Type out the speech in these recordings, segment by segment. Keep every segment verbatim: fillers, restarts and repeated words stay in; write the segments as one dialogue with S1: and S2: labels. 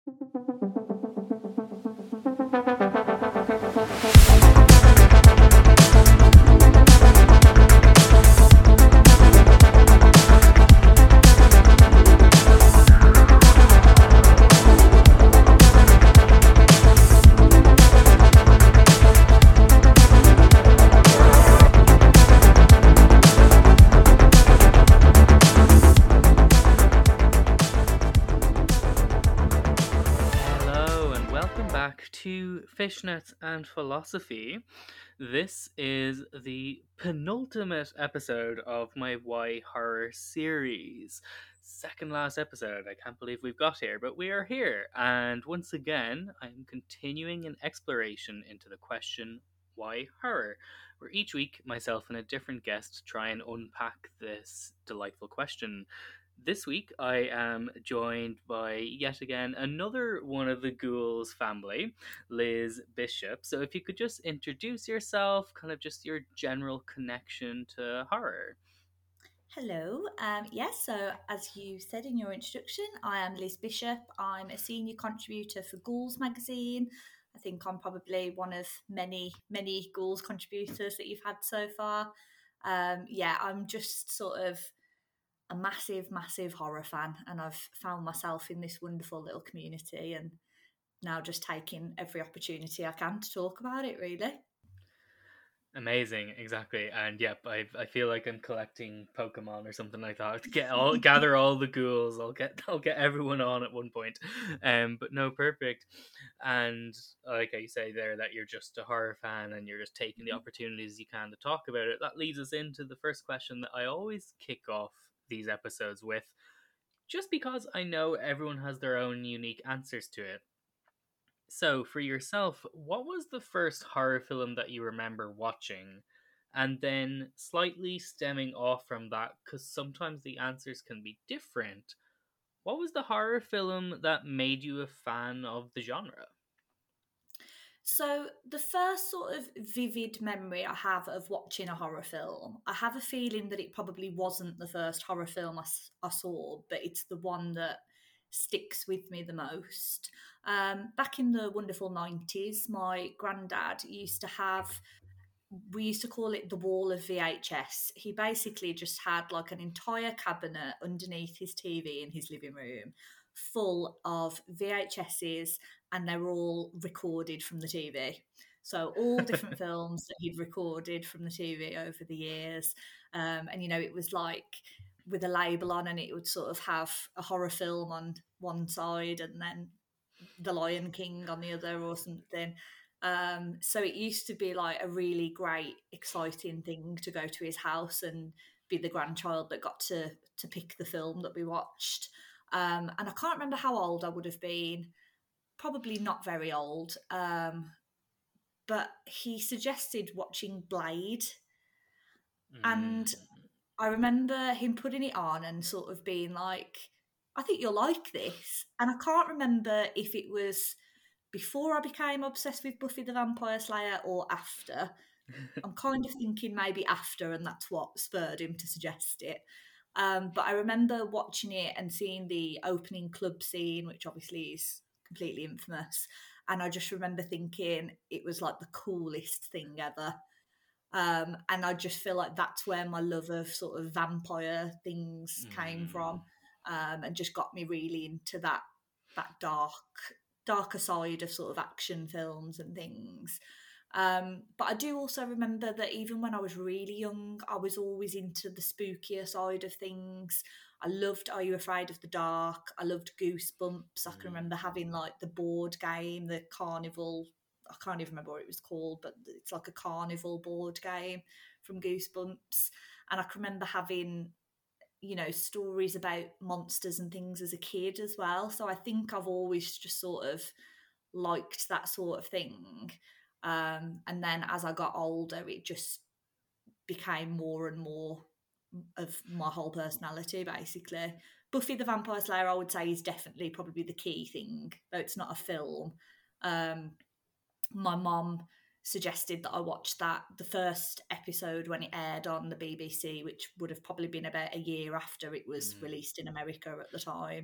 S1: Hello and welcome back to Fishnets and Philosophy. This is the penultimate episode of my Why Horror series. Second last episode. I can't believe we've got here, but we are here. And once again, I'm continuing an exploration into the question, why horror? Where each week, myself and a different guest try and unpack this delightful question. This week, I am joined by yet again another one of the Ghouls family, Liz Bishop. So, if you could just introduce yourself, kind of just your general connection to horror.
S2: Hello. Um, yes, so as you said in your introduction, I am Liz Bishop. I'm a senior contributor for Ghouls magazine. I think I'm probably one of many, many Ghouls contributors that you've had so far. Um, yeah, I'm just sort of a massive, massive horror fan, and I've found myself in this wonderful little community and now just taking every opportunity I can to talk about it, really.
S1: Amazing, exactly, and yep, I I feel like I'm collecting Pokemon or something like that. To get all gather all the ghouls, I'll get I'll get everyone on at one point. Um, but no, perfect. And like I say there, that you're just a horror fan and you're just taking the opportunities you can to talk about it. That leads us into the first question that I always kick off these episodes with, just because I know everyone has their own unique answers to it. So, for yourself, what was the first horror film that you remember watching? And then, slightly stemming off from that, because sometimes the answers can be different, what was the horror film that made you a fan of the genre?
S2: So, the first sort of vivid memory I have of watching a horror film, I have a feeling that it probably wasn't the first horror film I, s- I saw, but it's the one that sticks with me the most. Um, back in the wonderful nineties, my granddad used to have, we used to call it the wall of V H S. He basically just had like an entire cabinet underneath his T V in his living room full of V H Ss, and they were all recorded from the T V. So all different films that he'd recorded from the T V over the years. Um, and you know, it was like with a label on, and it would sort of have a horror film on one side and then the Lion King on the other or something. Um, so it used to be like a really great, exciting thing to go to his house and be the grandchild that got to to pick the film that we watched. Um, and I can't remember how old I would have been. Probably not very old. Um, but he suggested watching Blade, and
S1: Mm.
S2: I remember him putting it on and sort of being like, I think you'll like this. And I can't remember if it was before I became obsessed with Buffy the Vampire Slayer or after. I'm kind of thinking maybe after, and that's what spurred him to suggest it. Um, but I remember watching it and seeing the opening club scene, which obviously is completely infamous. And I just remember thinking it was like the coolest thing ever. Um, and I just feel like that's where my love of sort of vampire things came
S1: Mm.
S2: from, um, and just got me really into that that dark darker side of sort of action films and things. Um, but I do also remember that even when I was really young, I was always into the spookier side of things. I loved Are You Afraid of the Dark? I loved Goosebumps. I can remember having like the board game, the carnival. I can't even remember what it was called, but it's like a carnival board game from Goosebumps. And I can remember having, you know, stories about monsters and things as a kid as well. So I think I've always just sort of liked that sort of thing. Um, and then as I got older, it just became more and more of my whole personality, basically. Buffy the Vampire Slayer, I would say, is definitely probably the key thing, though it's not a film. Um, my mom suggested that I watch that the first episode when it aired on the B B C, which would have probably been about a year after it was
S1: Mm.
S2: released in America at the time.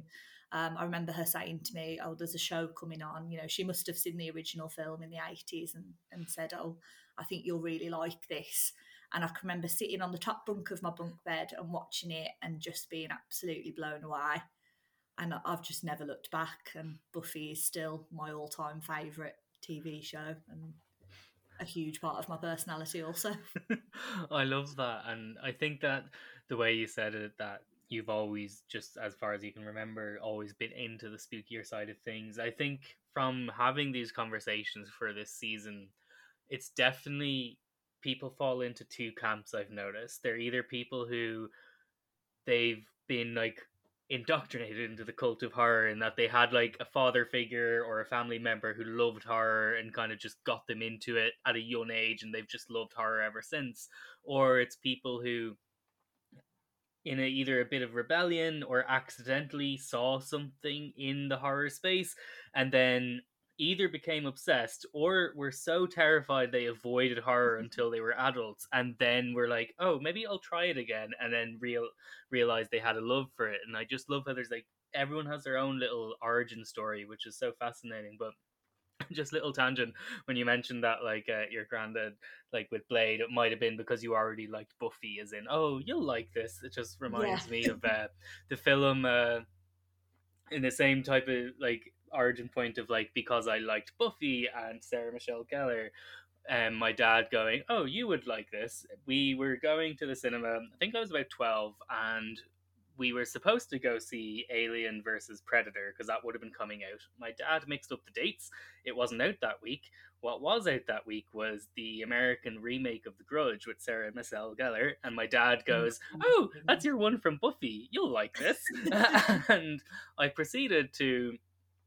S2: Um, I remember her saying to me, "Oh, there's a show coming on." You know, she must have seen the original film in the eighties and and said, "Oh, I think you'll really like this." And I can remember sitting on the top bunk of my bunk bed and watching it and just being absolutely blown away. And I've just never looked back. And Buffy is still my all-time favourite T V show and a huge part of my personality also.
S1: I love that. And I think that the way you said it, that you've always, just as far as you can remember, always been into the spookier side of things. I think from having these conversations for this season, it's definitely people fall into two camps. I've noticed they're either people who they've been like indoctrinated into the cult of horror and that they had like a father figure or a family member who loved horror and kind of just got them into it at a young age and they've just loved horror ever since, or it's people who in a, either a bit of rebellion or accidentally saw something in the horror space and then either became obsessed or were so terrified they avoided horror until they were adults and then were like, oh, maybe I'll try it again, and then real realize they had a love for it. And I just love how there's like everyone has their own little origin story, which is so fascinating. But just little tangent, when you mentioned that like uh, your granddad like with Blade, it might have been because you already liked Buffy, as in, oh, you'll like this. It just
S2: Yeah.
S1: reminds me of uh, the film uh, in the same type of like origin point of like, because I liked Buffy and Sarah Michelle Gellar, and my dad going, oh, you would like this. We were going to the cinema, I think I was about twelve, and we were supposed to go see Alien versus Predator because that would have been coming out. My dad mixed up the dates. It wasn't out that week. What was out that week was the American remake of The Grudge with Sarah Michelle Gellar. And my dad goes, oh, that's your one from Buffy. You'll like this. And I proceeded to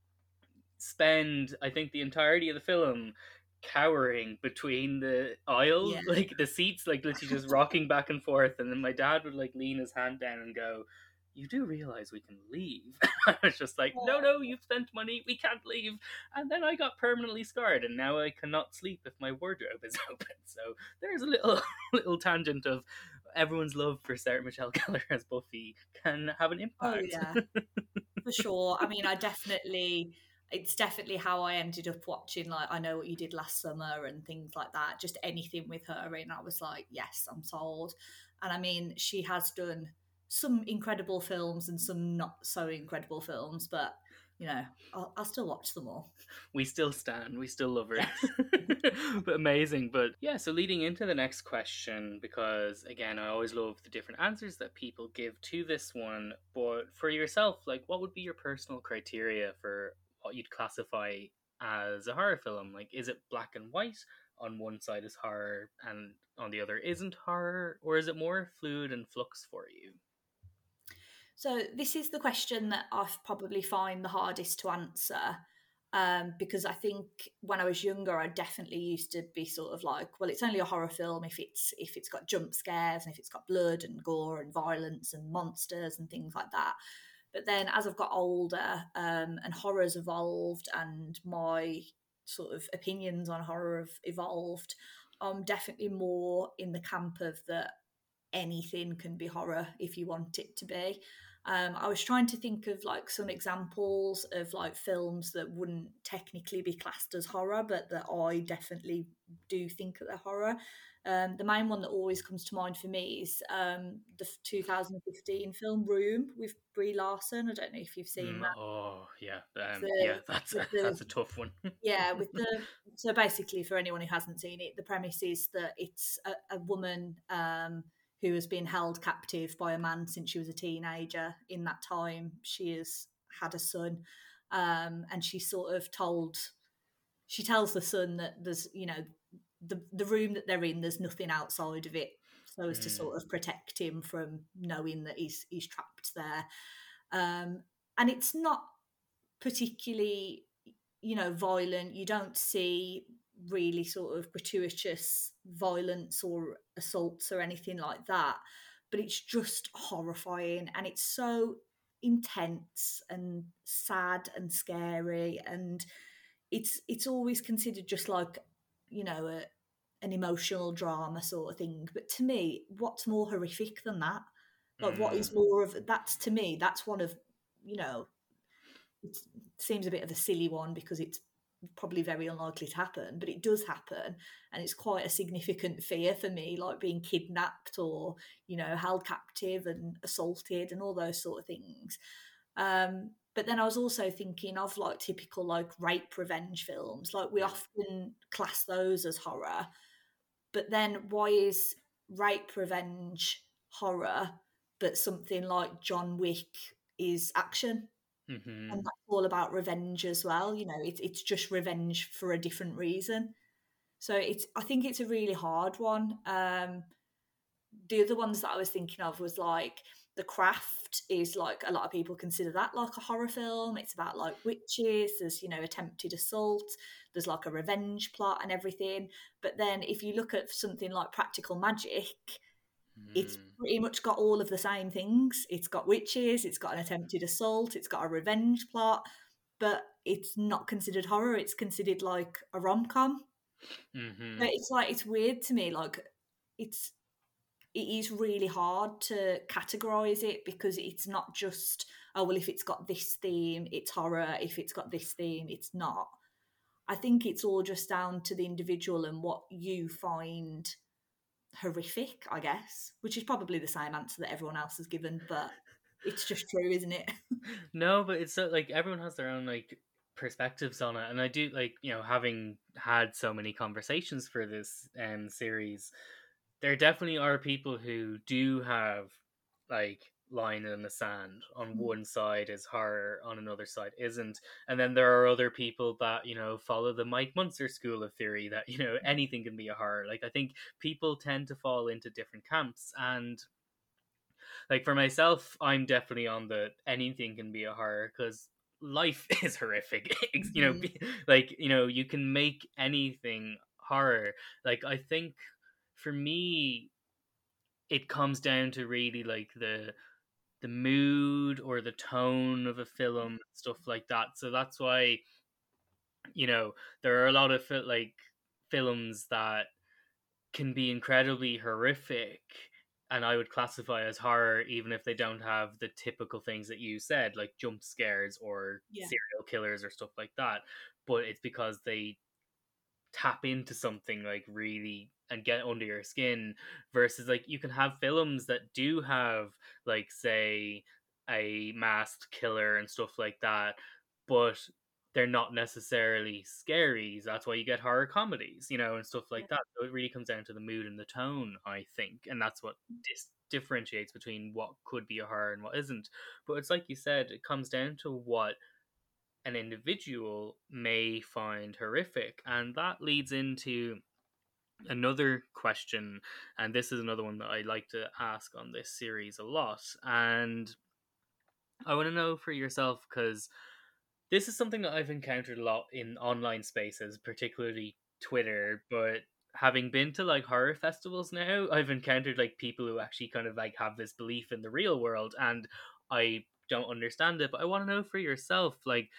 S1: spend, I think, the entirety of the film cowering between the aisle,
S2: Yeah.
S1: like the seats, like literally just rocking back and forth. And then my dad would like lean his hand down and go, you do realize we can leave? I was just like, no, no, you've spent money, we can't leave. And then I got permanently scarred, and now I cannot sleep if my wardrobe is open. So there's a little little tangent of everyone's love for Sarah Michelle Gellar as Buffy can have an impact.
S2: Oh yeah, for sure. I mean, I definitely, it's definitely how I ended up watching, like, I Know What You Did Last Summer and things like that. Just anything with her in, I was like, yes, I'm sold. And I mean, she has done some incredible films and some not so incredible films, but you know, I'll, I'll still watch them all.
S1: We still stand, we still love her.
S2: Yes.
S1: But amazing. But yeah, so leading into the next question, because again, I always love the different answers that people give to this one. But for yourself, like, what would be your personal criteria for what you'd classify as a horror film? Like, is it black and white? On one side is horror and on the other isn't horror? Or is it more fluid and flux for you?
S2: So this is the question that I probably find the hardest to answer, um, because I think when I was younger, I definitely used to be sort of like, well, it's only a horror film if it's if it's got jump scares and if it's got blood and gore and violence and monsters and things like that. But then as I've got older, um, and horror's evolved and my sort of opinions on horror have evolved, I'm definitely more in the camp of that anything can be horror if you want it to be. Um, I was trying to think of like some examples of like films that wouldn't technically be classed as horror, but that I definitely do think that they're horror. Um, the main one that always comes to mind for me is um, the two thousand fifteen film Room with Brie Larson. I don't know if you've seen
S1: Mm,
S2: that.
S1: oh yeah, um,
S2: The,
S1: yeah, that's a,
S2: the,
S1: that's a tough one.
S2: yeah, with the so basically for anyone who hasn't seen it, the premise is that it's a, a woman um, who has been held captive by a man since she was a teenager. In that time, she has had a son, um, and she sort of told, she tells the son that there's, you know, the the room that they're in, there's nothing outside of it, so as to
S1: Mm.
S2: sort of protect him from knowing that he's he's trapped there. Um, and it's not particularly, you know, violent. You don't see really sort of gratuitous violence or assaults or anything like that, but it's just horrifying, and it's so intense and sad and scary, and it's it's always considered just like, you know, a, an emotional drama sort of thing. But to me, what's more horrific than that? Like, what is
S1: Mm.
S2: more of, that's, to me, that's one of, you know, it seems a bit of a silly one because it's probably very unlikely to happen, but it does happen, and it's quite a significant fear for me, like being kidnapped or, you know, held captive and assaulted and all those sort of things. Um, but then I was also thinking of like typical like rape revenge films. Like we
S1: Mm.
S2: often class those as horror, but then why is rape revenge horror, but something like John Wick is action? And
S1: Hmm.
S2: that's all about revenge as well. You know, it's it's just revenge for a different reason. So it's I think it's a really hard one. Um, the other ones that I was thinking of was like The Craft is like a lot of people consider that like a horror film. It's about like witches, there's, you know, attempted assault, there's like a revenge plot and everything. But then if you look at something like Practical Magic, it's
S1: Mm.
S2: pretty much got all of the same things. It's got witches, it's got an attempted assault, it's got a revenge plot, but it's not considered horror. It's considered like a rom com.
S1: Hmm.
S2: But it's like it's weird to me. Like it's it is really hard to categorize it because it's not just, oh well, if it's got this theme, it's horror. If it's got this theme, it's not. I think it's all just down to the individual and what you find horrific, I guess, which is probably the same answer that everyone else has given, but it's just true, isn't it?
S1: No, but it's so, like everyone has their own like perspectives on it, and I do like, you know, having had so many conversations for this um series, there definitely are people who do have like line in the sand. On one side is horror, on another side isn't, and then there are other people that, you know, follow the Mike Munzer school of theory that, you know, anything can be a horror. Like I think people tend to fall into different camps, and like for myself, I'm definitely on the anything can be a horror because life is horrific. You know,
S2: Mhm.
S1: like, you know, you can make anything horror. Like I think for me, it comes down to really like the the mood or the tone of a film, stuff like that. So that's why, you know, there are a lot of like films that can be incredibly horrific, and I would classify as horror even if they don't have the typical things that you said, like jump scares or
S2: Yeah.
S1: serial killers or stuff like that. But it's because they tap into something like really and get under your skin, versus like you can have films that do have like say a masked killer and stuff like that, but they're not necessarily scary. That's why you get horror comedies, you know, and stuff
S2: Yeah.
S1: like that. So it really comes down to the mood and the tone, I think, and that's what dis- differentiates between what could be a horror and what isn't. But it's like you said, it comes down to what an individual may find horrific. And that leads into another question. And this is another one that I like to ask on this series a lot. And I want to know for yourself, because this is something that I've encountered a lot in online spaces, particularly Twitter, but having been to like horror festivals now, I've encountered like people who actually kind of like have this belief in the real world, and I don't understand it. But I want to know for yourself, like,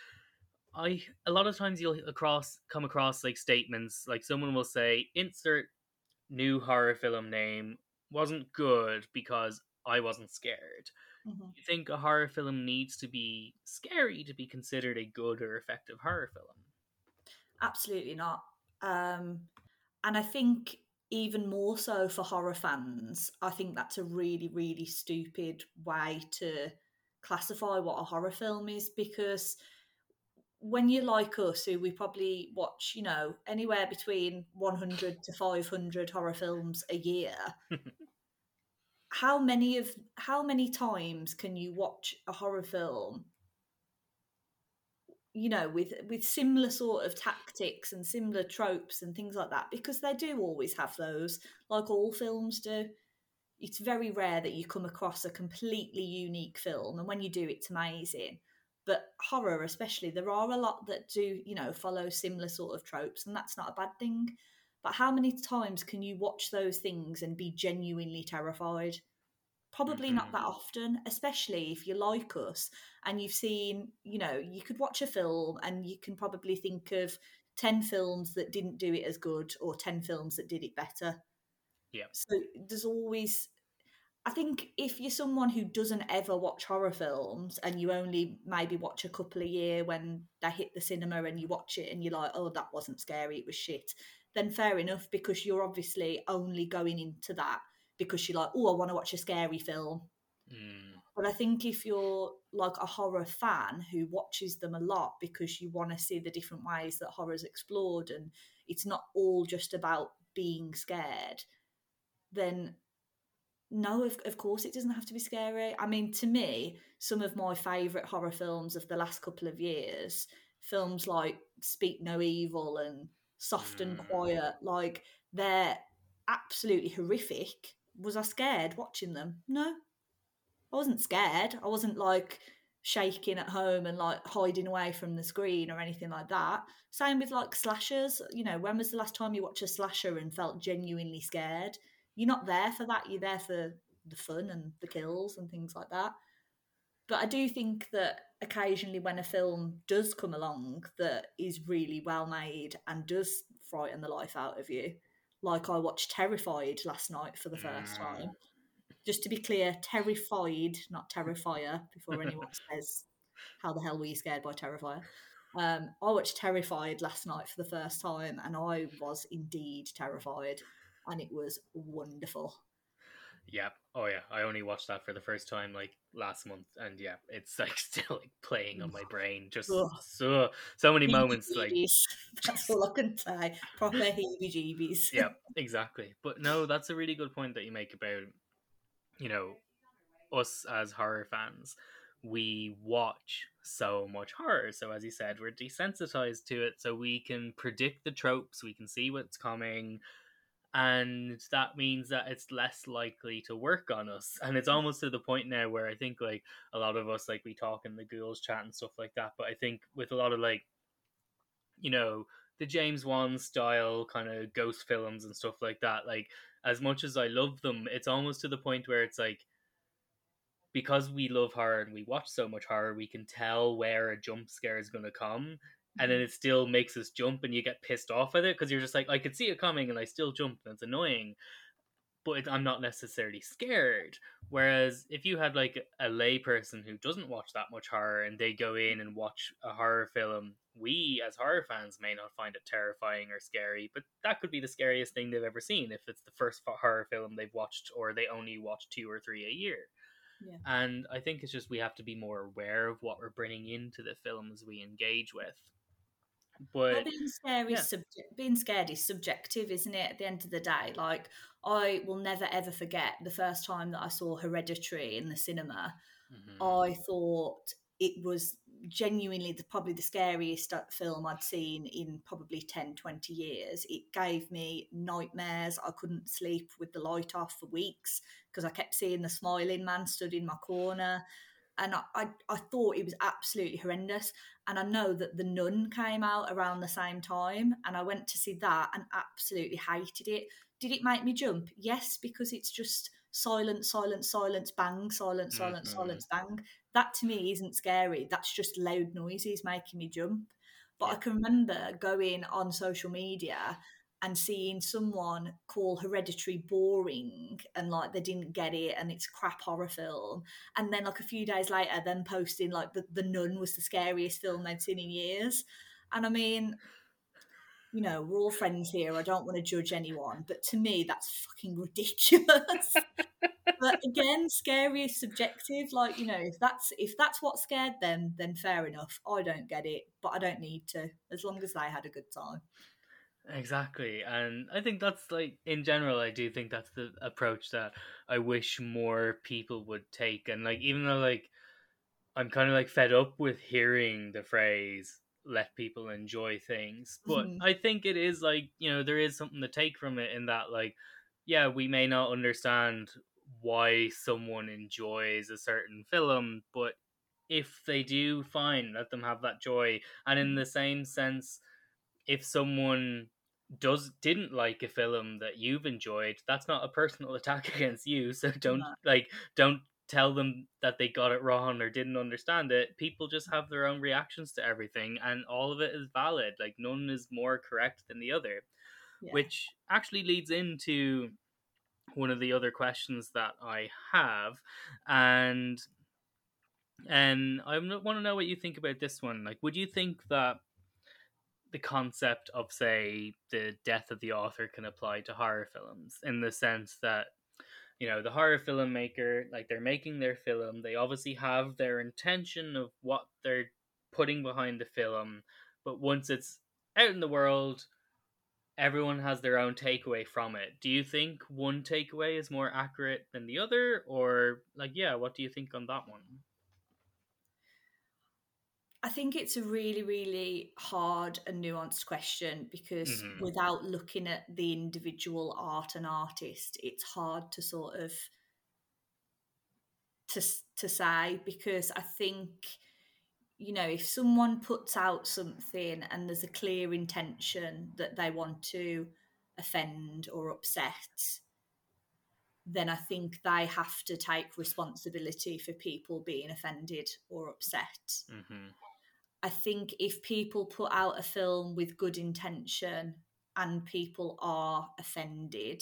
S1: I a lot of times you'll across come across like statements like someone will say insert new horror film name wasn't good because I wasn't scared.
S2: Mhm.
S1: You think a horror film needs to be scary to be considered a good or effective horror film?
S2: Absolutely not. Um, and I think even more so for horror fans, I think that's a really, really stupid way to classify what a horror film is because when you're like us, who we probably watch, you know, anywhere between one hundred to five hundred horror films a year, how many of how many times can you watch a horror film, you know, with with similar sort of tactics and similar tropes and things like that, because they do always have those, like all films do. It's very rare that you come across a completely unique film, and when you do, it's amazing. But horror, especially, there are a lot that do, you know, follow similar sort of tropes, and that's not a bad thing. But how many times can you watch those things and be genuinely terrified? Probably not that
S1: Hmm.
S2: often, especially if you're like us and you've seen, you know, you could watch a film and you can probably think of ten films that didn't do it as good or ten films that did it better.
S1: Yeah.
S2: So there's always, I think if you're someone who doesn't ever watch horror films and you only maybe watch a couple a year when they hit the cinema and you watch it and you're like, oh, that wasn't scary, it was shit, then fair enough, because you're obviously only going into that because you're like, oh, I want to watch a scary film.
S1: Mm.
S2: But I think if you're like a horror fan who watches them a lot because you want to see the different ways that horror's explored and it's not all just about being scared, then no, of, of course it doesn't have to be scary. I mean, to me, some of my favourite horror films of the last couple of years, films like Speak No Evil and Soft and
S1: Mm.
S2: Quiet, like, they're absolutely horrific. Was I scared watching them? No, I wasn't scared. I wasn't like shaking at home and like hiding away from the screen or anything like that. Same with like slashers. You know, when was the last time you watched a slasher and felt genuinely scared? You're not there for that. You're there for the fun and the kills and things like that. But I do think that occasionally when a film does come along that is really well made and does frighten the life out of you, like I watched Terrified last night for the first
S1: Mm.
S2: time. Just to be clear, Terrified, not Terrifier, before anyone says, how the hell were you scared by Terrifier? Um, I watched Terrified last night for the first time, and I was indeed terrified, and it was wonderful.
S1: Yeah. Oh yeah. I only watched that for the first time like last month, and yeah, it's like still like playing on my brain. Just
S2: Ugh.
S1: so so many moments like.
S2: Heebie-jeebies. That's all I can say. Proper heebie-jeebies.
S1: Yeah, exactly. But no, that's a really good point that you make about, you know, us as horror fans. We watch so much horror. So as you said, we're desensitized to it, so we can predict the tropes, we can see what's coming, and that means that it's less likely to work on us. And it's almost to the point now where I think like a lot of us, like, we talk in the ghouls chat and stuff like that, but I think with a lot of like, you know, the James Wan style kind of ghost films and stuff like that, like, as much as I love them, it's almost to the point where it's like, because we love horror and we watch so much horror, we can tell where a jump scare is going to come, and then it still makes us jump, and you get pissed off at it because you're just like, I could see it coming, and I still jumped, and it's annoying, but it, I'm not necessarily scared. Whereas if you had like a layperson who doesn't watch that much horror and they go in and watch a horror film, we as horror fans may not find it terrifying or scary, but that could be the scariest thing they've ever seen if it's the first horror film they've watched, or they only watch two or three a year.
S2: Yeah.
S1: And I think it's just we have to be more aware of what we're bringing into the films we engage with. But
S2: well, being scary,
S1: yeah.
S2: subject, being scared is subjective, isn't it? At the end of the day, like, I will never ever forget the first time that I saw Hereditary in the cinema.
S1: Mm-hmm.
S2: I thought it was genuinely the, probably the scariest film I'd seen in probably ten, twenty years. It gave me nightmares. I couldn't sleep with the light off for weeks because I kept seeing the smiling man stood in my corner. And I, I, I thought it was absolutely horrendous. And I know that The Nun came out around the same time, and I went to see that and absolutely hated it. Did it make me jump? Yes, because it's just silence, silence, silence, bang, silence, silence,
S1: Mm-hmm.
S2: silence, bang. That to me isn't scary. That's just loud noises making me jump. But
S1: Yeah.
S2: I can remember going on social media and seeing someone call Hereditary boring and like they didn't get it and it's a crap horror film, and then like a few days later then posting like the, the Nun was the scariest film they'd seen in years. And I mean, you know, we're all friends here, I don't want to judge anyone, but to me that's fucking ridiculous. But again, scary is subjective. Like, you know, if that's if that's what scared them, then fair enough. I don't get it, but I don't need to, as long as they had a good time.
S1: Exactly. And I think that's like, in general, I do think that's the approach that I wish more people would take. And like, even though like I'm kind of like fed up with hearing the phrase let people enjoy things, but
S2: Mhm.
S1: I think it is like, you know, there is something to take from it in that, like, yeah, we may not understand why someone enjoys a certain film, but if they do, fine, let them have that joy. And in the same sense, if someone does didn't like a film that you've enjoyed, that's not a personal attack against you, so don't
S2: No.
S1: like don't tell them that they got it wrong or didn't understand it. People just have their own reactions to everything, and all of it is valid. Like, none is more correct than the other.
S2: Yeah.
S1: Which actually leads into one of the other questions that I have, and and I want to know what you think about this one. Like, would you think that the concept of, say, the death of the author can apply to horror films, in the sense that, you know, the horror filmmaker, like, they're making their film, they obviously have their intention of what they're putting behind the film, but once it's out in the world, everyone has their own takeaway from it. Do you think one takeaway is more accurate than the other? Or, like, yeah, what do you think on that one?
S2: I think it's a really, really hard and nuanced question, because
S1: Mm-hmm.
S2: without looking at the individual art and artist, it's hard to sort of to to say, because I think, you know, if someone puts out something and there's a clear intention that they want to offend or upset, then I think they have to take responsibility for people being offended or upset.
S1: Mm-hmm.
S2: I think if people put out a film with good intention and people are offended,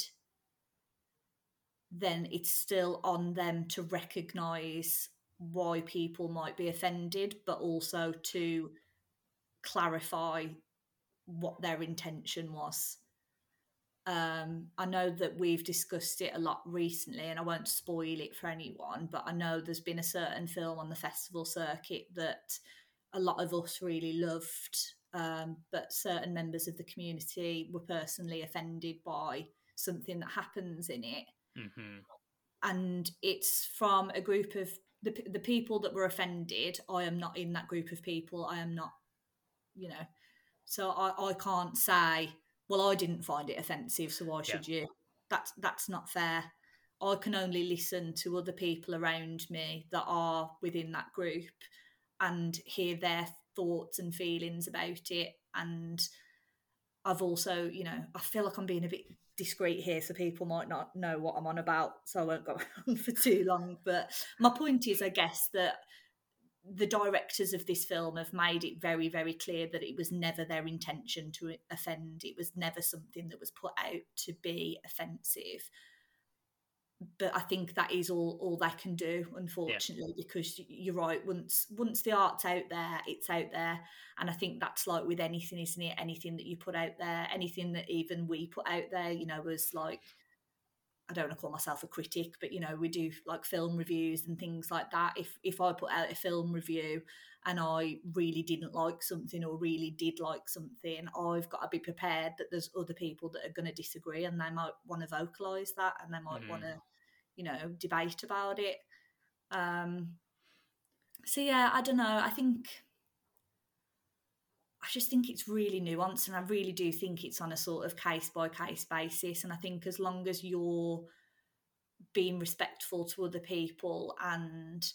S2: then it's still on them to recognise why people might be offended, but also to clarify what their intention was. Um, I know that we've discussed it a lot recently, and I won't spoil it for anyone, but I know there's been a certain film on the festival circuit that a lot of us really loved, um, but certain members of the community were personally offended by something that happens in it.
S1: Mm-hmm.
S2: And it's from a group of the, the people that were offended. I am not in that group of people. I am not, you know, so I, I can't say, well, I didn't find it offensive, so why should yeah. you? That's that's not fair. I can only listen to other people around me that are within that group and hear their thoughts and feelings about it. And I've also, you know, I feel like I'm being a bit discreet here, so people might not know what I'm on about, so I won't go on for too long. But my point is, I guess, that the directors of this film have made it very, very clear that it was never their intention to offend. It was never something that was put out to be offensive. But I think that is all, all they can do, unfortunately, yeah. because you're right. Once once the art's out there, it's out there. And I think that's like with anything, isn't it? Anything that you put out there, anything that even we put out there, you know, as like, I don't want to call myself a critic, but, you know, we do like film reviews and things like that. If if I put out a film review and I really didn't like something or really did like something, I've got to be prepared that there's other people that are going to disagree, and they might want to vocalise that, and they might mm. want to, you know, debate about it. Um, so, yeah, I don't know. I think... I just think it's really nuanced, and I really do think it's on a sort of case-by-case basis. And I think as long as you're being respectful to other people and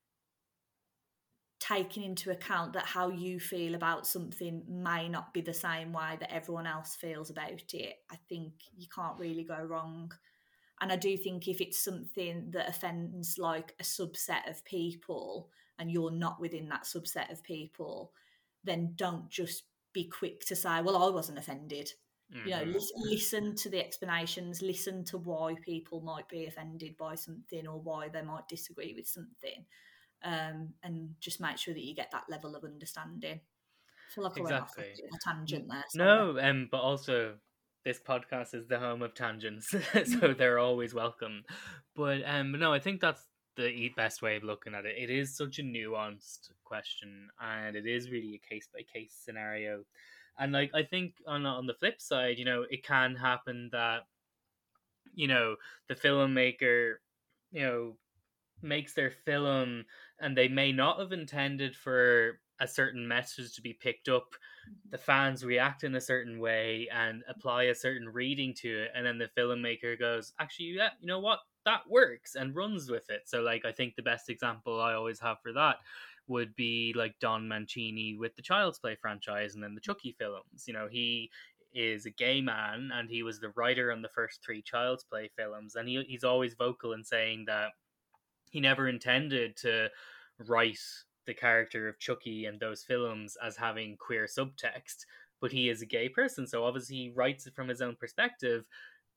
S2: taking into account that how you feel about something may not be the same way that everyone else feels about it, I think you can't really go wrong. And I do think if it's something that offends like a subset of people and you're not within that subset of people, then don't just be quick to say, well, I wasn't offended. Mm-hmm. You know, listen, listen to the explanations, listen to why people might be offended by something or why they might disagree with something, um, and just make sure that you get that level of understanding. I feel like I
S1: exactly.
S2: went off a tangent there.
S1: Sorry. No, um, but also this podcast is the home of tangents, so they're always welcome. But um, no, I think that's the best way of looking at it. It is such a nuanced question, and it is really a case by case scenario. And like, I think on on the flip side, you know, it can happen that, you know, the filmmaker, you know, makes their film and they may not have intended for a certain message to be picked up. The fans react in a certain way and apply a certain reading to it, and then the filmmaker goes, actually, yeah, you know what, that works, and runs with it. So like, I think the best example I always have for that would be like Don Mancini with the Child's Play franchise and then the Chucky films. You know, he is a gay man and he was the writer on the first three Child's Play films, and he, he's always vocal in saying that he never intended to write the character of Chucky and those films as having queer subtext, but he is a gay person, so obviously he writes it from his own perspective.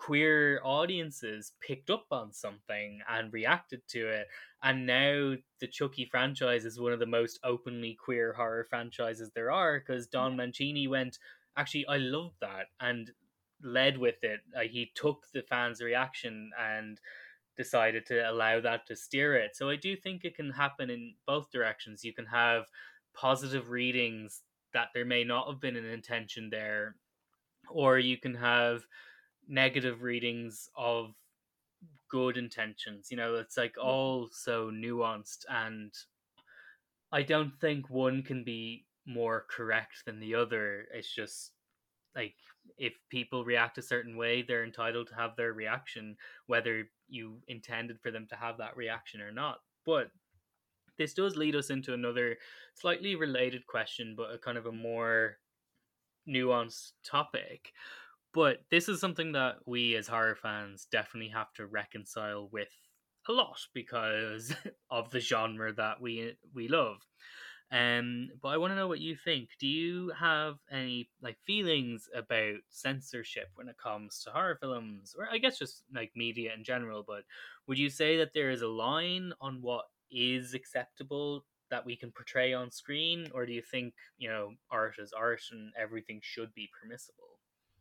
S1: queer audiences picked up on something and reacted to it. And now the Chucky franchise is one of the most openly queer horror franchises there are, because Don Mancini went, actually, I love that, and led with it. Uh, he took the fans' reaction and decided to allow that to steer it. So I do think it can happen in both directions. You can have positive readings that there may not have been an intention there, or you can have negative readings of good intentions. You know, it's like all so nuanced, and I don't think one can be more correct than the other. It's just like, if people react a certain way, they're entitled to have their reaction, whether you intended for them to have that reaction or not. But this does lead us into another slightly related question, but a kind of a more nuanced topic. But this is something that we as horror fans definitely have to reconcile with a lot because of the genre that we we love. Um, but I want to know what you think. Do you have any like feelings about censorship when it comes to horror films, or I guess just like media in general? But would you say that there is a line on what is acceptable that we can portray on screen, or do you think, you know, art is art and everything should be permissible?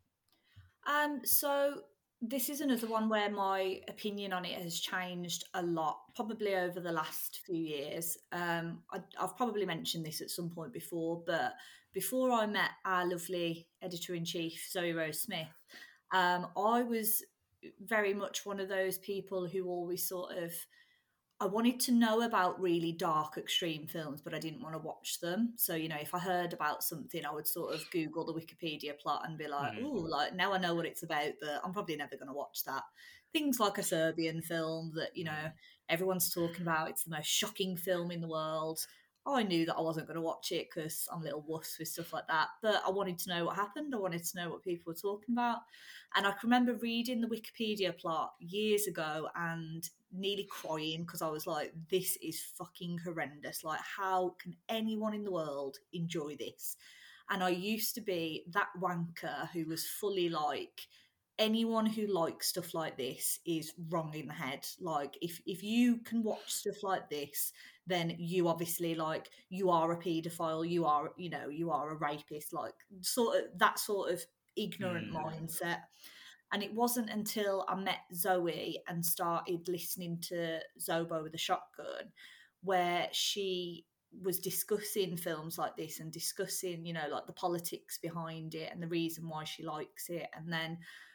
S2: Um, so this is another one where my opinion on it has changed a lot, probably over the last few years. Um, I, I've probably mentioned this at some point before, but before I met our lovely editor in chief, Zoe Rose Smith, um, I was very much one of those people who always sort of, I wanted to know about really dark, extreme films, but I didn't want to watch them. So, you know, if I heard about something, I would sort of Google the Wikipedia plot and be like,
S1: Mm.
S2: "Ooh, like now I know what it's about, but I'm probably never going to watch that." Things like a Serbian film that, you know, everyone's talking about. It's the most shocking film in the world. I knew that I wasn't going to watch it because I'm a little wuss with stuff like that. But I wanted to know what happened. I wanted to know what people were talking about. And I can remember reading the Wikipedia plot years ago and nearly crying because I was like, this is fucking horrendous. Like, how can anyone in the world enjoy this? And I used to be that wanker who was fully like, anyone who likes stuff like this is wrong in the head. Like, if if you can watch stuff like this, then you obviously, like, you are a paedophile, you are, you know, you are a rapist, like sort of that sort of ignorant
S1: Mm.
S2: mindset. And it wasn't until I met Zoe and started listening to Zobo with a Shotgun where she was discussing films like this and discussing, you know, like the politics behind it and the reason why she likes it. And then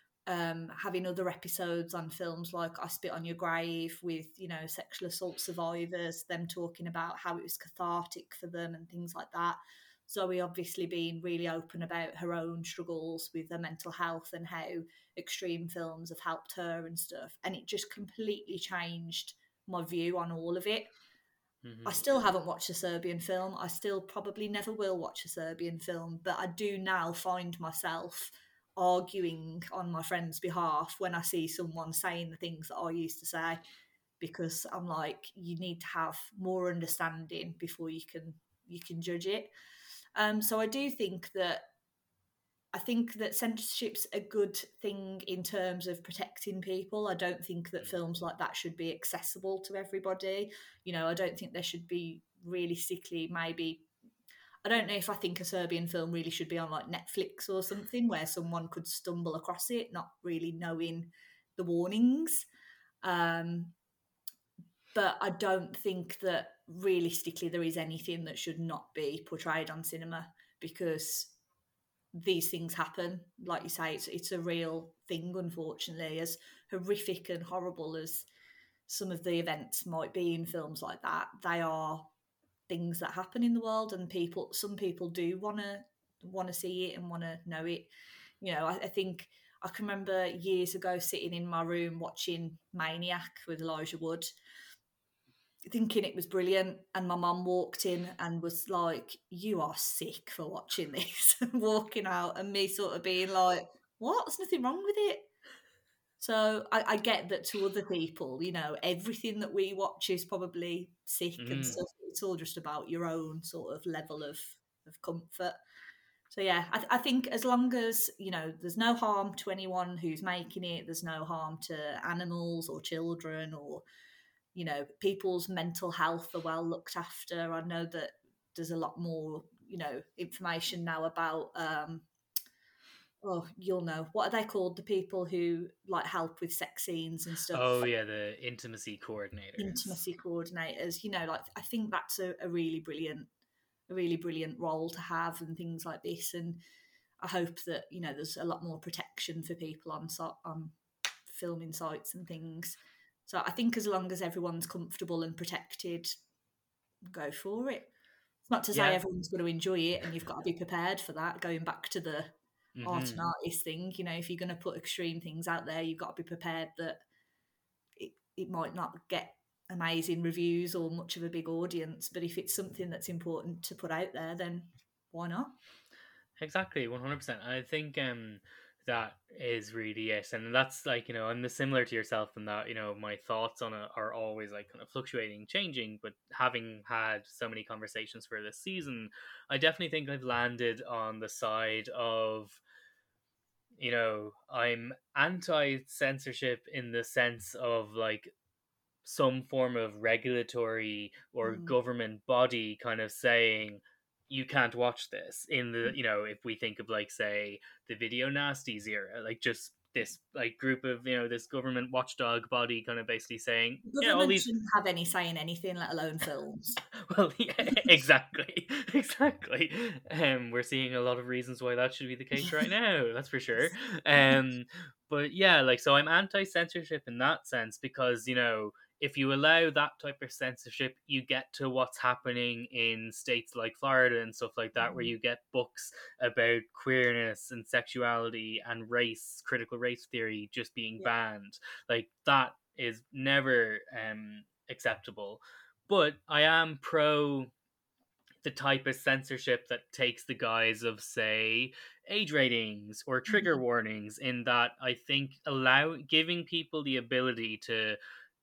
S2: um, having other episodes on films like I Spit on Your Grave with, you know, sexual assault survivors, them talking about how it was cathartic for them and things like that. Zoe obviously being really open about her own struggles with her mental health and how extreme films have helped her and stuff. And it just completely changed my view on all of it.
S1: Mm-hmm.
S2: I still haven't watched a Serbian film. I still probably never will watch a Serbian film, but I do now find myself arguing on my friend's behalf when I see someone saying the things that I used to say, because I'm like, you need to have more understanding before you can you can judge it. Um, so I do think that I think that censorship's a good thing in terms of protecting people. I don't think that films like that should be accessible to everybody. You know, I don't think there should be realistically maybe. I don't know if I think a Serbian film really should be on like Netflix or something where someone could stumble across it, not really knowing the warnings. Um, but I don't think that realistically there is anything that should not be portrayed on cinema, because these things happen. Like you say, it's it's a real thing, unfortunately. As horrific and horrible as some of the events might be in films like that, they are things that happen in the world, and people some people do want to want to see it and want to know it. You know, I, I think I can remember years ago sitting in my room watching Maniac with Elijah Wood, thinking it was brilliant, and my mum walked in and was like, "You are sick for watching this," and walking out, and me sort of being like, "What? There's nothing wrong with it." So I, I get that to other people, you know, everything that we watch is probably sick and
S1: Mm.
S2: stuff. It's all just about your own sort of level of, of comfort. So yeah, I, th- I think as long as, you know, there's no harm to anyone who's making it, there's no harm to animals or children, or, you know, people's mental health are well looked after. I know that there's a lot more, you know, information now about um oh, you'll know, what are they called, the people who like help with sex scenes and stuff,
S1: Oh yeah, the intimacy coordinators.
S2: intimacy coordinators, you know, like I think that's a, a really brilliant a really brilliant role to have, and things like this. And I hope that, you know, there's a lot more protection for people on so- on filming sites and things. So I think as long as everyone's comfortable and protected, go for it. It's not to say
S1: Yeah.
S2: everyone's going to enjoy it, and you've got to be prepared for that. Going back to the art and
S1: Hmm.
S2: artist thing, you know, if you're going to put extreme things out there, you've got to be prepared that it, it might not get amazing reviews or much of a big audience. But if it's something that's important to put out there, then why not?
S1: Exactly, one hundred percent. I think um that is really it, and that's like, you know, I'm similar to yourself in that, you know, my thoughts on it are always like kind of fluctuating, changing. But having had so many conversations for this season, I definitely think I've landed on the side of, you know, I'm anti censorship in the sense of like some form of regulatory or
S2: Mm.
S1: government body kind of saying you can't watch this in the, you know, if we think of like, say, the video nasties era, like just this like group of, you know, this government watchdog body kind of basically saying,
S2: The
S1: yeah, all
S2: government
S1: these.
S2: shouldn't have any say in anything, let alone films.
S1: Well, yeah, exactly, exactly. Um, we're seeing a lot of reasons why that should be the case right now. That's for sure. Um, but yeah, like, so I'm anti-censorship in that sense because, you know, if you allow that type of censorship, you get to what's happening in states like Florida and stuff like that, where
S2: Mm.
S1: you get books about queerness and sexuality and race, critical race theory, just being
S2: Yeah.
S1: banned. Like that is never um acceptable. But I am pro the type of censorship that takes the guise of, say, age ratings or trigger
S2: Mhm.
S1: warnings, in that I think allow giving people the ability to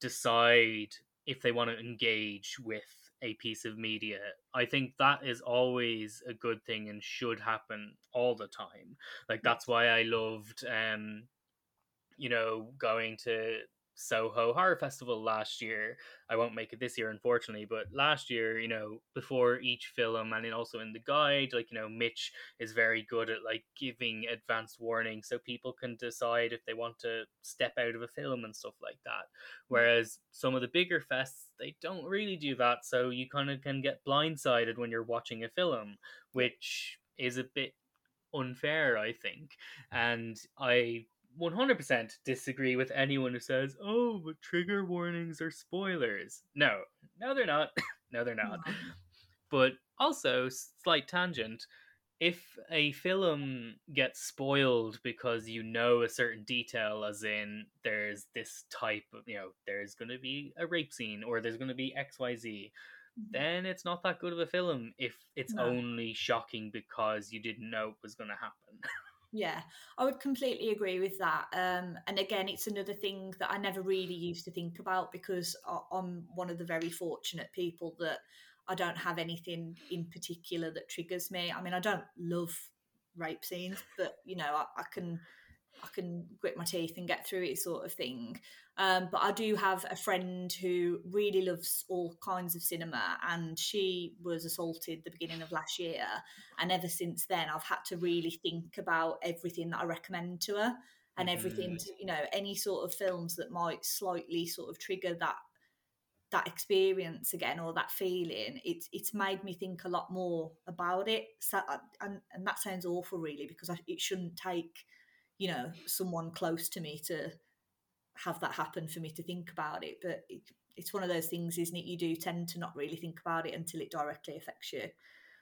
S1: decide if they want to engage with a piece of media. I think that is always a good thing and should happen all the time. Like
S2: Yeah.
S1: that's why I loved um you know, going to Soho Horror Festival last year. I won't make it this year, unfortunately, but last year, you know, before each film and then also in the guide, like, you know, Mitch is very good at like giving advanced warning so people can decide if they want to step out of a film and stuff like that.
S2: Yeah.
S1: Whereas some of the bigger fests, they don't really do that. So you kind of can get blindsided when you're watching a film,
S2: Yeah.
S1: which is a bit unfair, I think. And I one hundred percent disagree with anyone who says, oh, but trigger warnings are spoilers. No, no, they're not. No, they're not.
S2: No.
S1: But also, slight tangent, if a film gets spoiled because you know a certain detail, as in there's this type of, you know, there's going to be a rape scene or there's going to be X Y Z,
S2: Mhm.
S1: then it's not that good of a film if it's
S2: No.
S1: only shocking because you didn't know it was going to happen.
S2: Yeah, I would completely agree with that. Um, and again, it's another thing that I never really used to think about, because I- I'm one of the very fortunate people that I don't have anything in particular that triggers me. I mean, I don't love rape scenes, but you know, I, I can I can grit my teeth and get through it, sort of thing. Um, but I do have a friend who really loves all kinds of cinema, and she was assaulted the beginning of last year. And ever since then, I've had to really think about everything that I recommend to her, and everything,
S1: Hmm.
S2: to, you know, any sort of films that might slightly sort of trigger that that experience again, or that feeling. It's it's made me think a lot more about it. So, and and that sounds awful, really, because I, it shouldn't take, you know, someone close to me to have that happen for me to think about it. But it, it's one of those things, isn't it? You do tend to not really think about it until it directly affects you.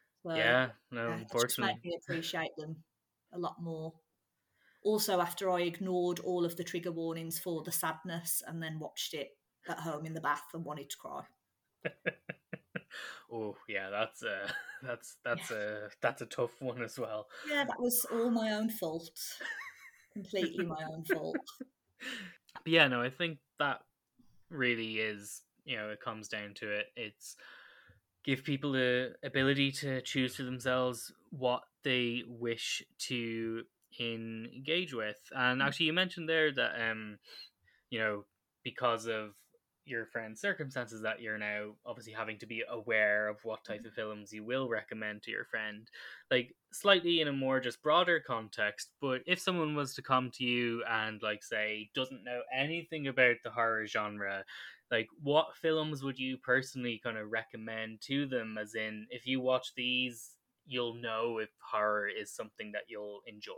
S2: So
S1: Yeah, no,
S2: yeah, it's just made
S1: unfortunately.
S2: me appreciate them a lot more. Also, after I ignored all of the trigger warnings for the sadness and then watched it at home in the bath and wanted to cry.
S1: Oh yeah, that's a that's
S2: Yeah.
S1: that's a that's a tough one as well.
S2: Yeah, that was all my own fault. Completely my own fault.
S1: But yeah, no, I think that really is, you know, it comes down to it. It's give people the ability to choose for themselves what they wish to engage with. And actually, you mentioned there that um, you know, because of your friend's circumstances, that you're now obviously having to be aware of what type of films you will recommend to your friend, like slightly in a more just broader context. But if someone was to come to you and like say doesn't know anything about the horror genre, like what films would you personally kind of recommend to them, as in if you watch these you'll know if horror is something that you'll enjoy?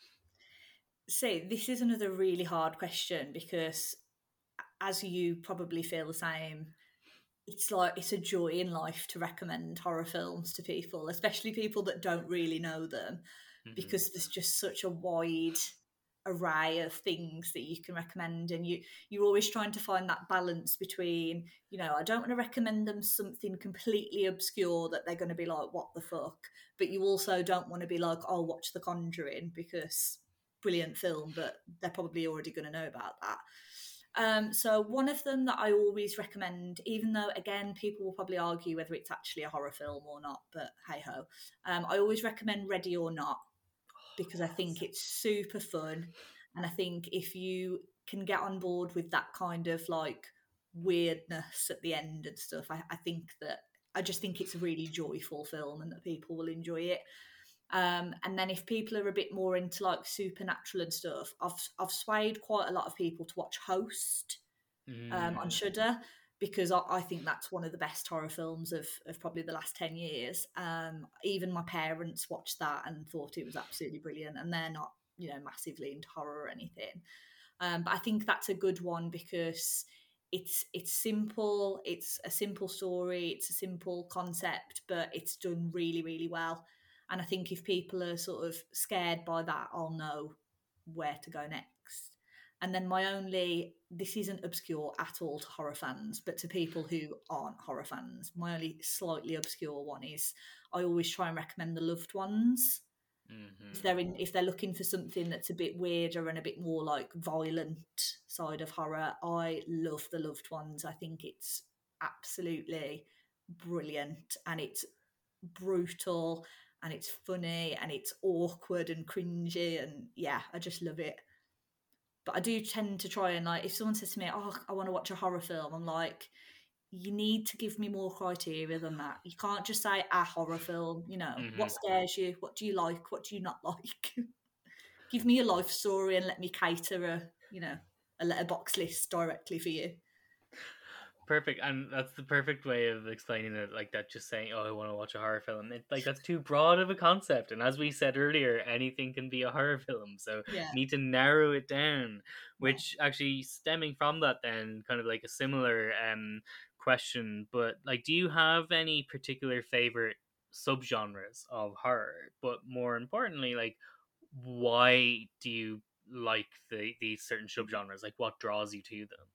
S2: See, this is another really hard question because, as you probably feel the same, it's like it's a joy in life to recommend horror films to people, especially people that don't really know them,
S1: Mm-hmm.
S2: because there's just such a wide array of things that you can recommend, and you you're always trying to find that balance between, you know, I don't want to recommend them something completely obscure that they're going to be like, what the fuck, but you also don't want to be like, oh, watch The Conjuring because brilliant film, but they're probably already going to know about that. Um, so one of them that I always recommend, even though again people will probably argue whether it's actually a horror film or not, but hey ho, um, I always recommend Ready or Not, because I think it's super fun, and I think if you can get on board with that kind of like weirdness at the end and stuff, I, I think that I just think it's a really joyful film and that people will enjoy it. Um, and then if people are a bit more into like supernatural and stuff, I've I've swayed quite a lot of people to watch Host um, on
S1: Mm.
S2: Shudder, because I, I think that's one of the best horror films of, of probably the last ten years. Um, even my parents watched that and thought it was absolutely brilliant, and they're not, you know, massively into horror or anything. Um, but I think that's a good one because it's it's simple, it's a simple story, it's a simple concept, but it's done really, really well. And I think if people are sort of scared by that, I'll know where to go next. And then my only, this isn't obscure at all to horror fans, but to people who aren't horror fans, my only slightly obscure one is I always try and recommend The Loved Ones. If
S1: Mm-hmm.
S2: they're in, if they're looking for something that's a bit weirder and a bit more like violent side of horror, I love The Loved Ones. I think it's absolutely brilliant, and it's brutal, and it's funny, and it's awkward and cringy, and yeah, I just love it. But I do tend to try and like, if someone says to me, "Oh, I want to watch a horror film," I'm like, you need to give me more criteria than that. You can't just say a horror film. You know,
S1: Mm-hmm.
S2: what scares you? What do you like? What do you not like? Give me a life story and let me cater a, you know, a letterbox list directly for you.
S1: Perfect, and that's the perfect way of explaining it. Like that, just saying, "Oh, I want to watch a horror film." It, like that's too broad of a concept, and as we said earlier, anything can be a horror film. So
S2: Yeah,
S1: you need to narrow it down.
S2: yeah.
S1: Which actually, stemming from that, then kind of like a similar um question. But like, do you have any particular favorite subgenres of horror? But more importantly, like, why do you like the these certain subgenres? Like, what draws you to them?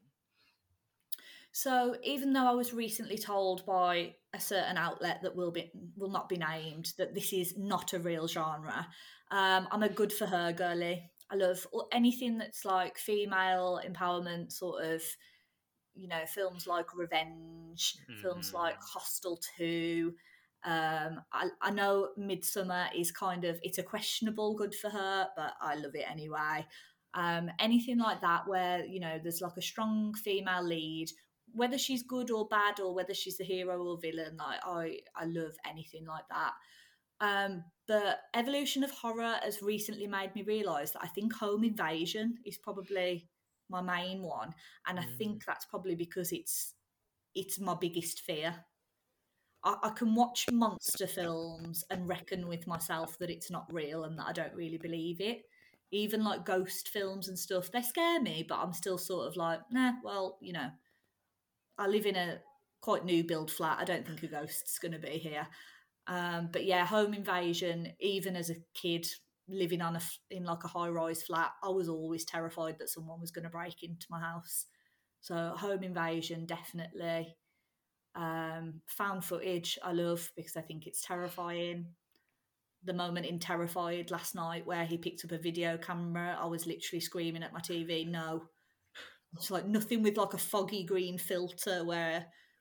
S2: So even though I was recently told by a certain outlet that will be will not be named that this is not a real genre, um, I'm a good for her girly. I love anything that's like female empowerment, sort of, you know, films like Revenge, films like
S1: Mm-hmm.
S2: Hostel two. Um, I, I know Midsummer is kind of, it's a questionable good for her, but I love it anyway. Um, anything like that where, you know, there's like a strong female lead, whether she's good or bad or whether she's the hero or villain, like I, I love anything like that. Um, but Evolution of Horror has recently made me realise that I think Home Invasion is probably my main one, and I
S1: Mm-hmm.
S2: think that's probably because it's it's my biggest fear. I, I can watch monster films and reckon with myself that it's not real and that I don't really believe it. Even like ghost films and stuff, they scare me, but I'm still sort of like, nah, well, you know, I live in a quite new build flat. I don't think a ghost's going to be here. Um, but yeah, Home Invasion. Even as a kid, living on a in like a high rise flat, I was always terrified that someone was going to break into my house. So Home Invasion, definitely. Um, found footage, I love because I think it's terrifying. The moment in Terrified last night where he picked up a video camera, I was literally screaming at my T V. No, it's like nothing with like a foggy green filter where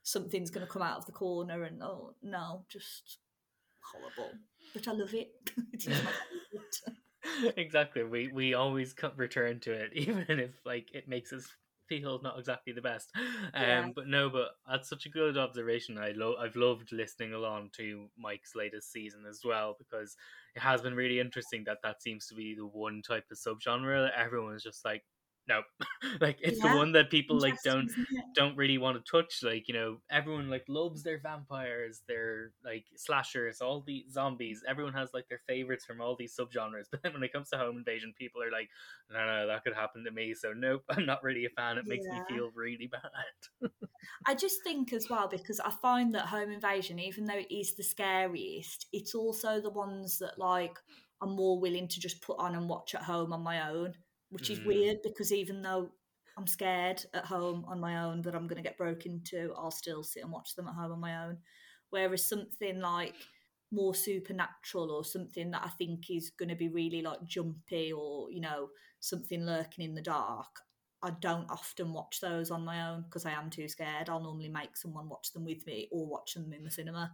S2: something's going to come out of the corner and oh no, just horrible. But I love it. It is my favourite.
S1: Exactly. We we always co- return to it, even if like it makes us feel not exactly the best.
S2: Yeah.
S1: Um, but no, but that's such a good observation. I lo- I've loved listening along to Mike's latest season as well, because it has been really interesting that that seems to be the one type of subgenre that everyone's just like, nope. Like it's the
S2: Yeah.
S1: one that people like
S2: Interesting,
S1: don't
S2: isn't it?
S1: don't really want to touch. Like, you know, everyone like loves their vampires, their like slashers, all the zombies. Everyone has like their favorites from all these subgenres. But then when it comes to home invasion, people are like, no, no, that could happen to me. So nope, I'm not really a fan. It makes me
S2: Yeah.
S1: feel really bad.
S2: I just think as well, because I find that Home Invasion, even though it is the scariest, it's also the ones that like I'm more willing to just put on and watch at home on my own, which is
S1: Mm.
S2: weird because even though I'm scared at home on my own that I'm going to get broken into, I'll still sit and watch them at home on my own. Whereas something like more supernatural or something that I think is going to be really like jumpy or, you know, something lurking in the dark, I don't often watch those on my own because I am too scared. I'll normally make someone watch them with me or watch them in the cinema.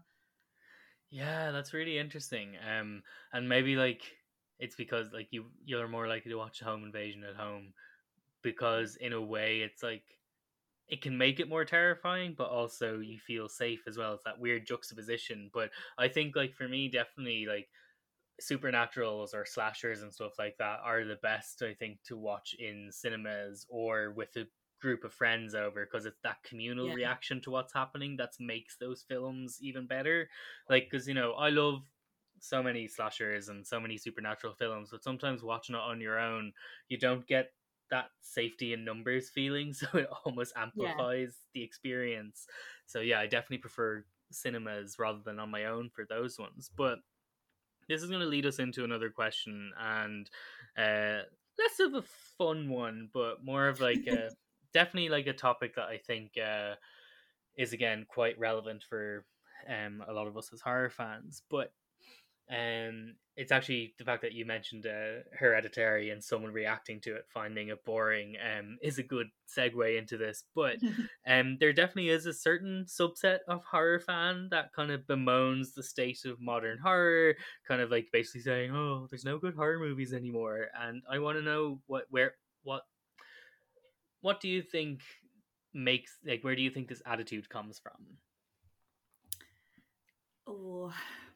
S1: Yeah, that's really interesting. Um, and maybe like it's because like you you're more likely to watch Home Invasion at home because in a way it's like it can make it more terrifying, but also you feel safe as well. It's that weird juxtaposition. But I think like for me, definitely like supernaturals or slashers and stuff like that are the best, I think, to watch in cinemas or with a group of friends over, because it's that communal
S2: Yeah,
S1: reaction to what's happening that makes those films even better. Like, because you know, I love so many slashers and so many supernatural films, but sometimes watching it on your own, you don't get that safety in numbers feeling, so it almost
S2: yeah.
S1: amplifies the experience. So yeah, I definitely prefer cinemas rather than on my own for those ones. But this is going to lead us into another question, and uh, less of a fun one, but more of like a definitely like a topic that I think uh, is again quite relevant for um, a lot of us as horror fans. But um, it's actually the fact that you mentioned uh, Hereditary and someone reacting to it finding it boring um, is a good segue into this. But um, there definitely is a certain subset of horror fan that kind of bemoans the state of modern horror, kind of like basically saying, "Oh, there's no good horror movies anymore." And I want to know what where what what do you think makes like where do you think this attitude comes from?
S2: Oh,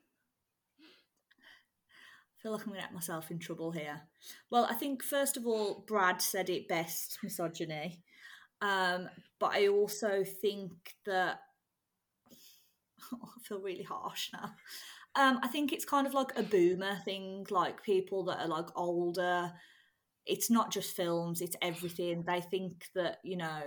S2: I feel like I'm going to get myself in trouble here. Well, I think first of all, Brad said it best, misogyny. Um, but I also think that oh, I feel really harsh now. Um, I think it's kind of like a boomer thing, like people that are like older. It's not just films; it's everything. They think that you know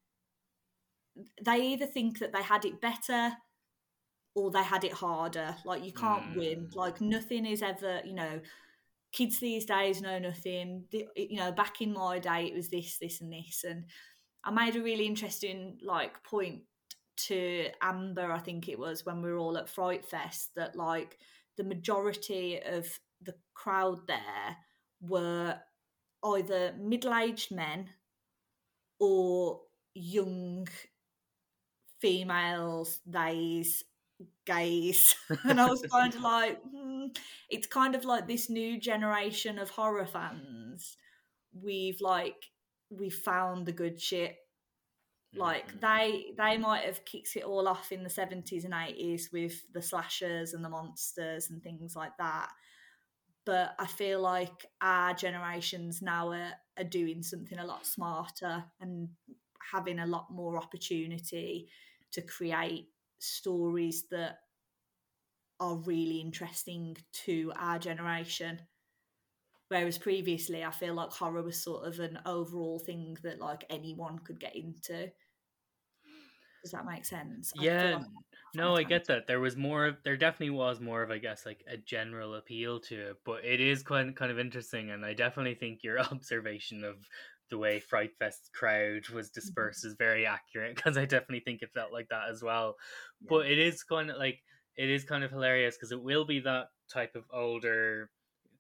S2: they either think that they had it better or they had it harder. Like you can't
S1: Mm.
S2: win. Like nothing is ever, you know, kids these days know nothing. The- You know, back in my day it was this, this and this. And I made a really interesting like point to Amber, I think it was, when we were all at Fright Fest, that like the majority of the crowd there were either middle-aged men or young females, theys, gays. And I was kind of like, hmm, it's kind of like this new generation of horror fans. We've like, we found the good shit. Like
S1: Mm-hmm.
S2: they they might have kicked it all off in the seventies and eighties with the slashers and the monsters and things like that. But I feel like our generations now are, are doing something a lot smarter and having a lot more opportunity to create stories that are really interesting to our generation. Whereas previously, I feel like horror was sort of an overall thing that like anyone could get into. Does that make sense? I feel
S1: Yeah,
S2: like I'm
S1: no, I
S2: trying
S1: get
S2: to.
S1: that. There was more of, there definitely was more of, I guess, like a general appeal to it, but it is quite kind of interesting, and I definitely think your observation of the way Fright Fest crowd was dispersed is very accurate, because I definitely think it felt like that as well.
S2: Yeah,
S1: But it is kind of like it is kind of hilarious because it will be that type of older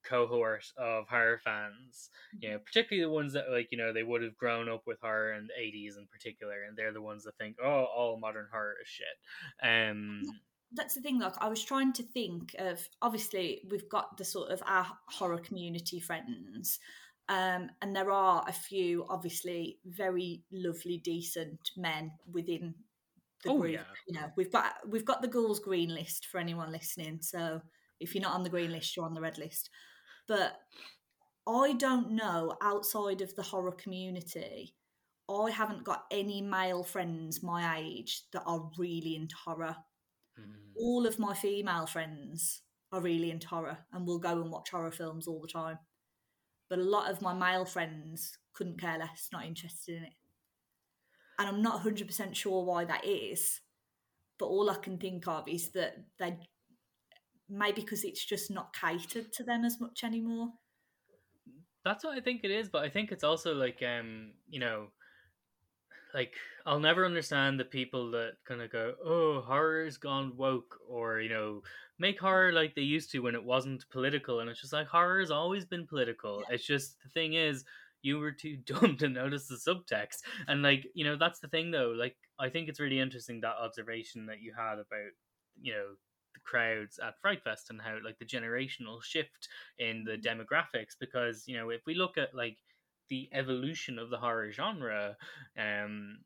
S1: cohort of horror fans, you know, particularly the ones that, like, you know, they would have grown up with horror in the eighties in particular, and they're the ones that think, oh, all modern horror is shit. Um,
S2: That's the thing, like, I was trying to think of, obviously, we've got the sort of our horror community friends, um, and there are a few, obviously, very lovely, decent men within the
S1: oh
S2: group.
S1: yeah,
S2: You know, we've got we've got the Ghouls green list for anyone listening, so if you're not on the green list, you're on the red list. But I don't know, outside of the horror community, I haven't got any male friends my age that are really into horror.
S1: mm.
S2: All of my female friends are really into horror and will go and watch horror films all the time. But a lot of my male friends couldn't care less, not interested in it. And I'm not one hundred percent sure why that is, but all I can think of is that they, maybe because it's just not catered to them as much anymore.
S1: That's what I think it is, but I think it's also like, um, you know, like, I'll never understand the people that kind of go, oh, horror's gone woke, or, you know, make horror like they used to when it wasn't political. And it's just like, horror's always been political.
S2: Yeah.
S1: It's just, the thing is, you were too dumb to notice the subtext. And, like, you know, that's the thing, though. Like, I think it's really interesting, that observation that you had about, you know, the crowds at Fright Fest, and how, like, the generational shift in the demographics. Because, you know, if we look at, like, the evolution of the horror genre, um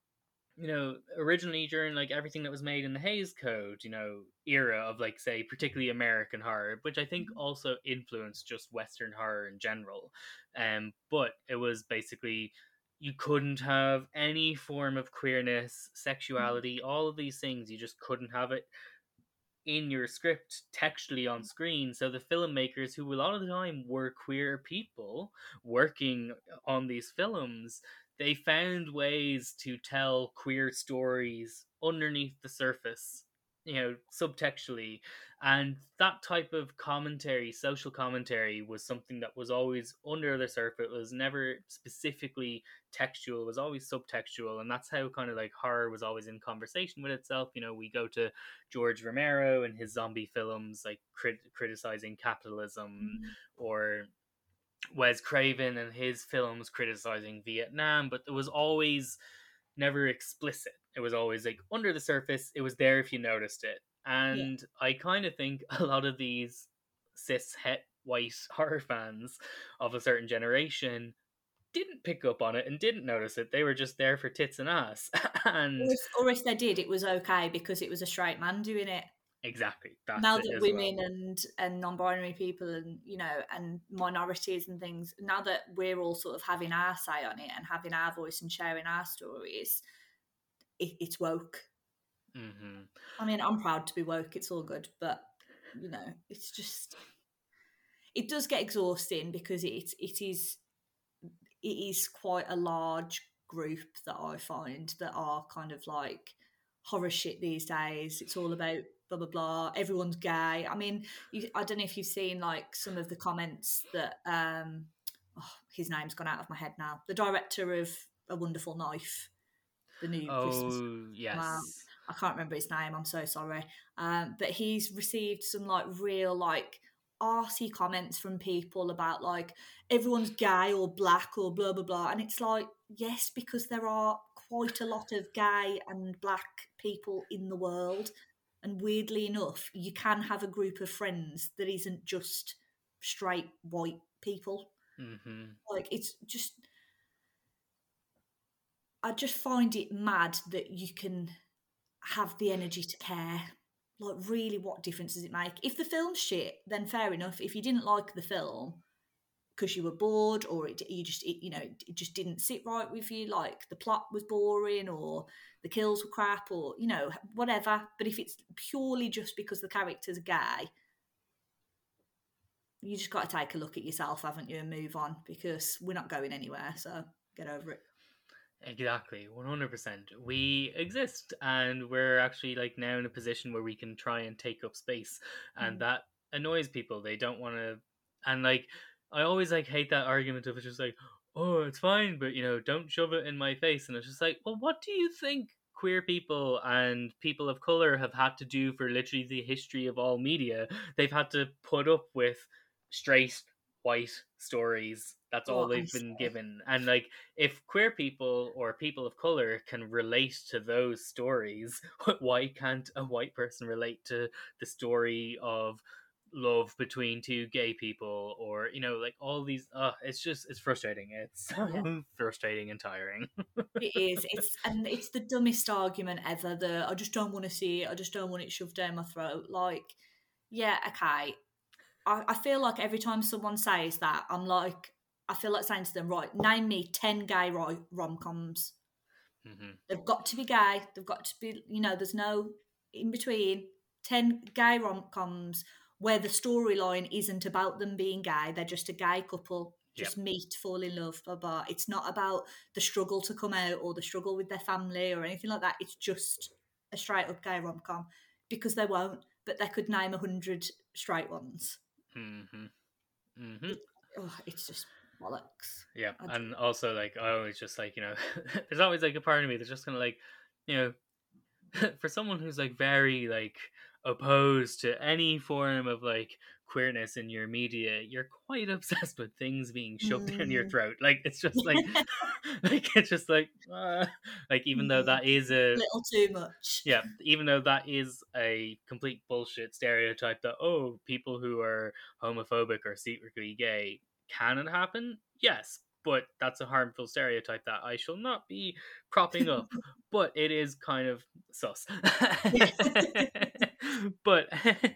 S1: you know, originally during, like, everything that was made in the Hays Code, you know, era of, like, say, particularly American horror, which I think also influenced just Western horror in general. Um, but it was basically, you couldn't have any form of queerness, sexuality, all of these things. You just couldn't have it in your script textually on screen. So the filmmakers, who a lot of the time were queer people working on these films, they found ways to tell queer stories underneath the surface, you know, subtextually. And that type of commentary, social commentary, was something that was always under the surface. It was never specifically textual, it was always subtextual. And that's how kind of like horror was always in conversation with itself. You know, we go to George Romero and his zombie films, like crit- criticizing capitalism,
S2: Mm-hmm.
S1: or Wes Craven and his films criticizing Vietnam, but it was always never explicit. It was always like under the surface. It was there if you noticed it.
S2: Yeah.
S1: And I kind of think a lot of these cis het white horror fans of a certain generation didn't pick up on it and didn't notice it. They were just there for tits and ass. And
S2: Or if, or if they did, it was okay because it was a straight man doing it.
S1: exactly, that's
S2: Now
S1: it
S2: that
S1: as
S2: women
S1: well.
S2: and and non-binary people and, you know, and minorities and things, now that we're all sort of having our say on it and having our voice and sharing our stories, it, it's woke.
S1: Mm-hmm.
S2: I mean, I'm proud to be woke. It's all good, but, you know, it's just, it does get exhausting because it it is it is quite a large group that I find that are kind of like horror shit these days. It's all about blah blah blah. Everyone's gay. I mean, you, I don't know if you've seen like some of the comments that um, oh, his name's gone out of my head now. The director of A Wonderful Knife, the new Christmas
S1: Oh
S2: film. Wow.
S1: yes.
S2: I can't remember his name. I'm so sorry. Um, but he's received some like real like arsey comments from people about like everyone's gay or black or blah blah blah, and it's like, yes, because there are quite a lot of gay and black people in the world, and weirdly enough, you can have a group of friends that isn't just straight white people.
S1: Mm-hmm.
S2: Like, it's just, I just find it mad that you can have the energy to care. Like, really, what difference does it make? If the film's shit, then fair enough. If you didn't like the film because you were bored, or it, you just, it, you know, it just didn't sit right with you, like the plot was boring, or the kills were crap, or, you know, whatever. But if it's purely just because the characters are gay, you just got to take a look at yourself, haven't you, and move on, because we're not going anywhere. So get over it.
S1: Exactly, one hundred percent. We exist, and we're actually like now in a position where we can try and take up space, and
S2: Mm.
S1: that annoys people. They don't want to, and like I always like hate that argument of it's just like, oh, it's fine, but, you know, don't shove it in my face. And it's just like, well, what do you think queer people and people of color have had to do for literally the history of all media? They've had to put up with straight white stories. That's all
S2: Oh,
S1: they've been
S2: honestly.
S1: given. And like, if queer people or people of color can relate to those stories, why can't a white person relate to the story of love between two gay people, or you know, like all these uh it's just it's frustrating. It's so
S2: Yeah.
S1: frustrating and tiring.
S2: It is. It's and it's the dumbest argument ever. The I just don't want to see it. I just don't want it shoved down my throat. Like, yeah, okay. I, I feel like every time someone says that, I'm like, I feel like saying to them, right, name me ten gay ro- rom coms.
S1: Hmm.
S2: They've got to be gay. They've got to be, you know, there's no in between. ten gay rom coms where the storyline isn't about them being gay. They're just a gay couple,
S1: Yeah.
S2: just meet, fall in love, blah, blah. It's not about the struggle to come out or the struggle with their family or anything like that. It's just a straight up gay rom com because they won't, but they could name a hundred straight ones.
S1: Hmm. Hmm.
S2: It, oh, it's just bollocks.
S1: Yeah,
S2: I d-
S1: and also like I always just like, you know, there's always like a part of me that's just kind of like, you know, for someone who's like very like opposed to any form of like queerness in your media, you're quite obsessed with things being shoved down your
S2: Mm.
S1: throat. Like it's just like, like it's just like, uh, like even though
S2: Mm.
S1: that is a
S2: Little too much.
S1: yeah, even though that is a complete bullshit stereotype that oh, people who are homophobic or secretly gay, can it happen? Yes, but that's a harmful stereotype that I shall not be propping up. But it is kind of sus. But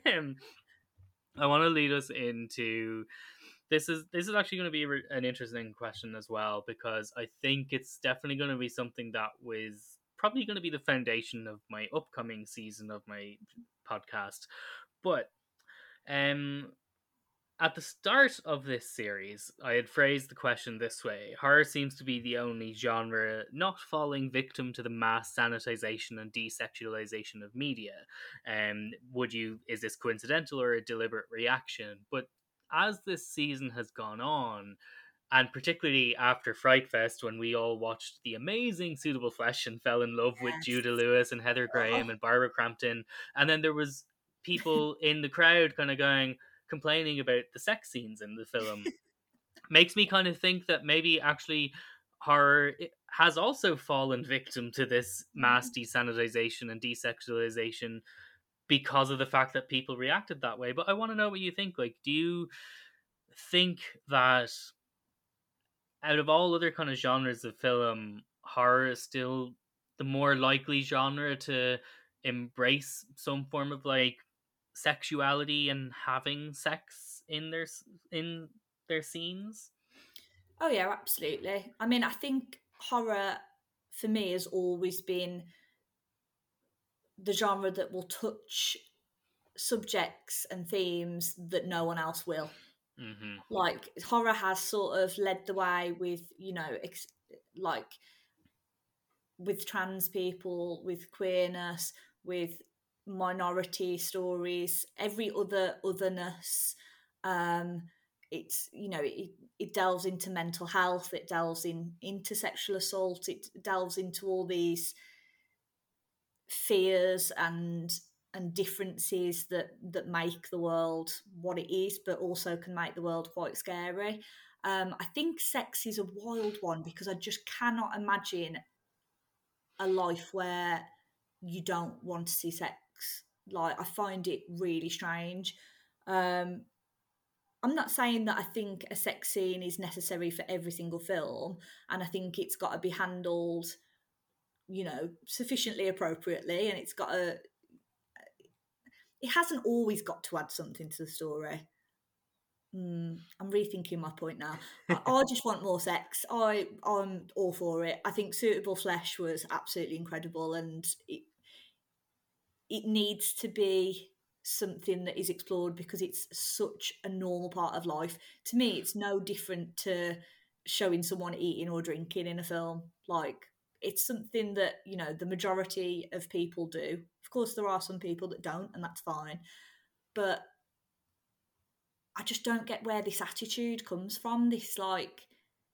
S1: I want to lead us into this is this is actually going to be re- an interesting question as well, because I think it's definitely going to be something that was probably going to be the foundation of my upcoming season of my podcast. But um at the start of this series, I had phrased the question this way: horror seems to be the only genre not falling victim to the mass sanitization and desexualization of media. Um, would you is this coincidental or a deliberate reaction? But as this season has gone on, and particularly after Fright Fest, when we all watched the amazing Suitable Flesh and fell in love with
S2: Yes.
S1: Judah Lewis and Heather Graham
S2: Oh.
S1: and Barbara Crampton, and then there was people in the crowd kind of going complaining about the sex scenes in the film, makes me kind of think that maybe actually horror has also fallen victim to this mass desanitization and desexualization because of the fact that people reacted that way. But I want to know what you think. Like, do you think that out of all other kind of genres of film, horror is still the more likely genre to embrace some form of like sexuality and having sex in their in their scenes?
S2: Oh yeah, absolutely. I mean, I think horror for me has always been the genre that will touch subjects and themes that no one else will.
S1: Mm-hmm.
S2: Like horror has sort of led the way with, you know, ex- like with trans people, with queerness, with minority stories, every other otherness. Um, it's you know it, it delves into mental health, it delves in into sexual assault, it delves into all these fears and and differences that that make the world what it is, but also can make the world quite scary. Um, I think sex is a wild one because I just cannot imagine a life where you don't want to see sex. Like I find it really strange. Um, I'm not saying that I think a sex scene is necessary for every single film, and I think it's got to be handled, you know, sufficiently appropriately, and it's got to. It hasn't always got to add something to the story. Mm, I'm rethinking my point now. I, I just want more sex. I I'm all for it. I think Suitable Flesh was absolutely incredible, and it it needs to be something that is explored because it's such a normal part of life. To me, it's no different to showing someone eating or drinking in a film. Like it's something that, you know, the majority of people do. Of course there are some people that don't, and that's fine. But I just don't get where this attitude comes from. This like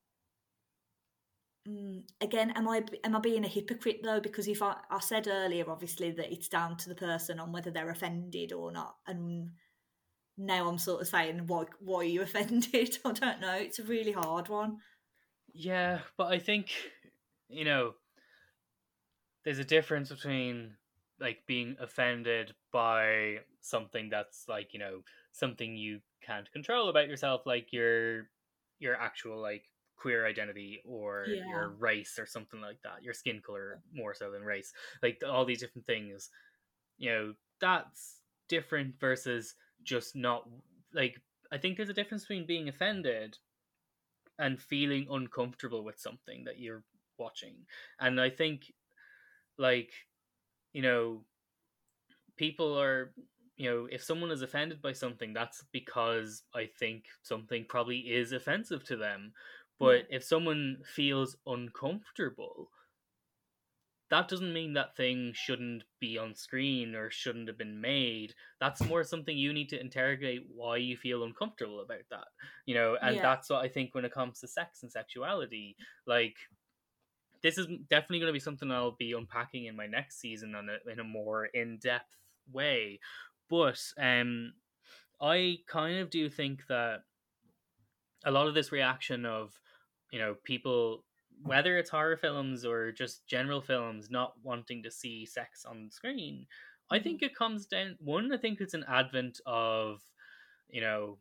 S2: Mm, again, am I am I being a hypocrite though? Because if I, I said earlier, obviously that it's down to the person on whether they're offended or not, and now I'm sort of saying, why, why are you offended? I don't know. It's a really hard one.
S1: Yeah, but I think, you know, there's a difference between like being offended by something that's like, you know, something you can't control about yourself, like your your actual like queer identity or
S2: Yeah.
S1: your race or something like that, your skin color more so than race, like all these different things, you know, that's different versus just not like, I think there's a difference between being offended and feeling uncomfortable with something that you're watching. And I think, like, you know, people are, you know, if someone is offended by something, that's because I think something probably is offensive to them.
S2: Yeah.
S1: But if someone feels uncomfortable, that doesn't mean that thing shouldn't be on screen or shouldn't have been made. That's more something you need to interrogate why you feel uncomfortable about that. You know, and
S2: Yeah.
S1: that's what I think when it comes to sex and sexuality. Like, this is definitely going to be something I'll be unpacking in my next season on a, in a more in-depth way. But um, I kind of do think that a lot of this reaction of, you know, people, whether it's horror films or just general films, not wanting to see sex on screen, I
S2: Mhm.
S1: think it comes down, one, I think it's an advent of, you know,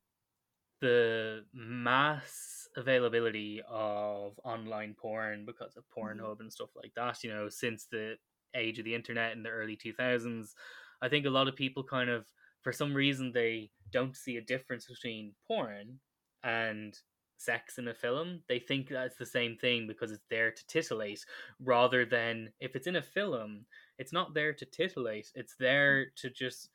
S1: the mass availability of online porn because of
S2: Mhm.
S1: Pornhub and stuff like that, you know, since the age of the internet in the early two thousands, I think a lot of people kind of, for some reason, they don't see a difference between porn and sex in a film. They think that's the same thing because it's there to titillate, rather than if it's in a film, it's not there to titillate, it's there to just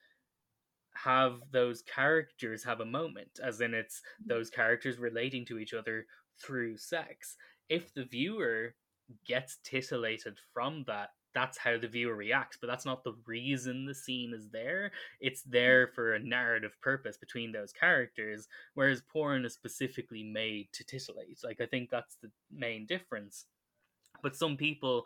S1: have those characters have a moment, as in it's those characters relating to each other through sex. If the viewer gets titillated from that, that's how the viewer reacts, but that's not the reason the scene is there. It's there for a narrative purpose between those characters, whereas porn is specifically made to titillate. Like, I think that's the main difference. But some people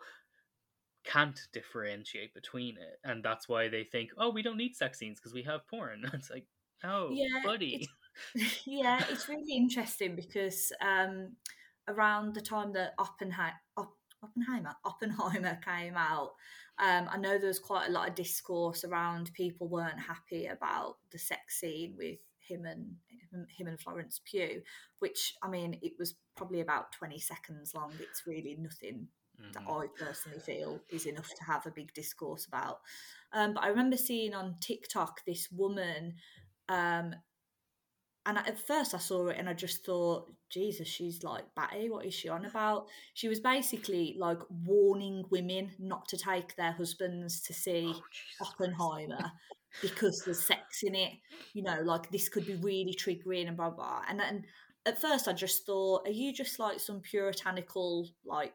S1: can't differentiate between it, and that's why they think, oh, we don't need sex scenes because we have porn. It's like, oh,
S2: Yeah,
S1: buddy.
S2: it's yeah, it's really interesting because um, around the time that Oppenheimer, Oppenheimer, Oppenheimer came out, um, I know there was quite a lot of discourse around people weren't happy about the sex scene with him and him and Florence Pugh, which I mean, it was probably about twenty seconds long. It's really nothing that
S1: Mm-hmm.
S2: I personally feel is enough to have a big discourse about. Um, but I remember seeing on TikTok this woman, um, and at first I saw it and I just thought, Jesus, she's like batty. What is she on about? She was basically like warning women not to take their husbands to
S1: Oh,
S2: see
S1: Jesus Christ.
S2: Oppenheimer because there's sex in it. You know, like this could be really triggering and blah blah. And then at first I just thought, are you just like some puritanical like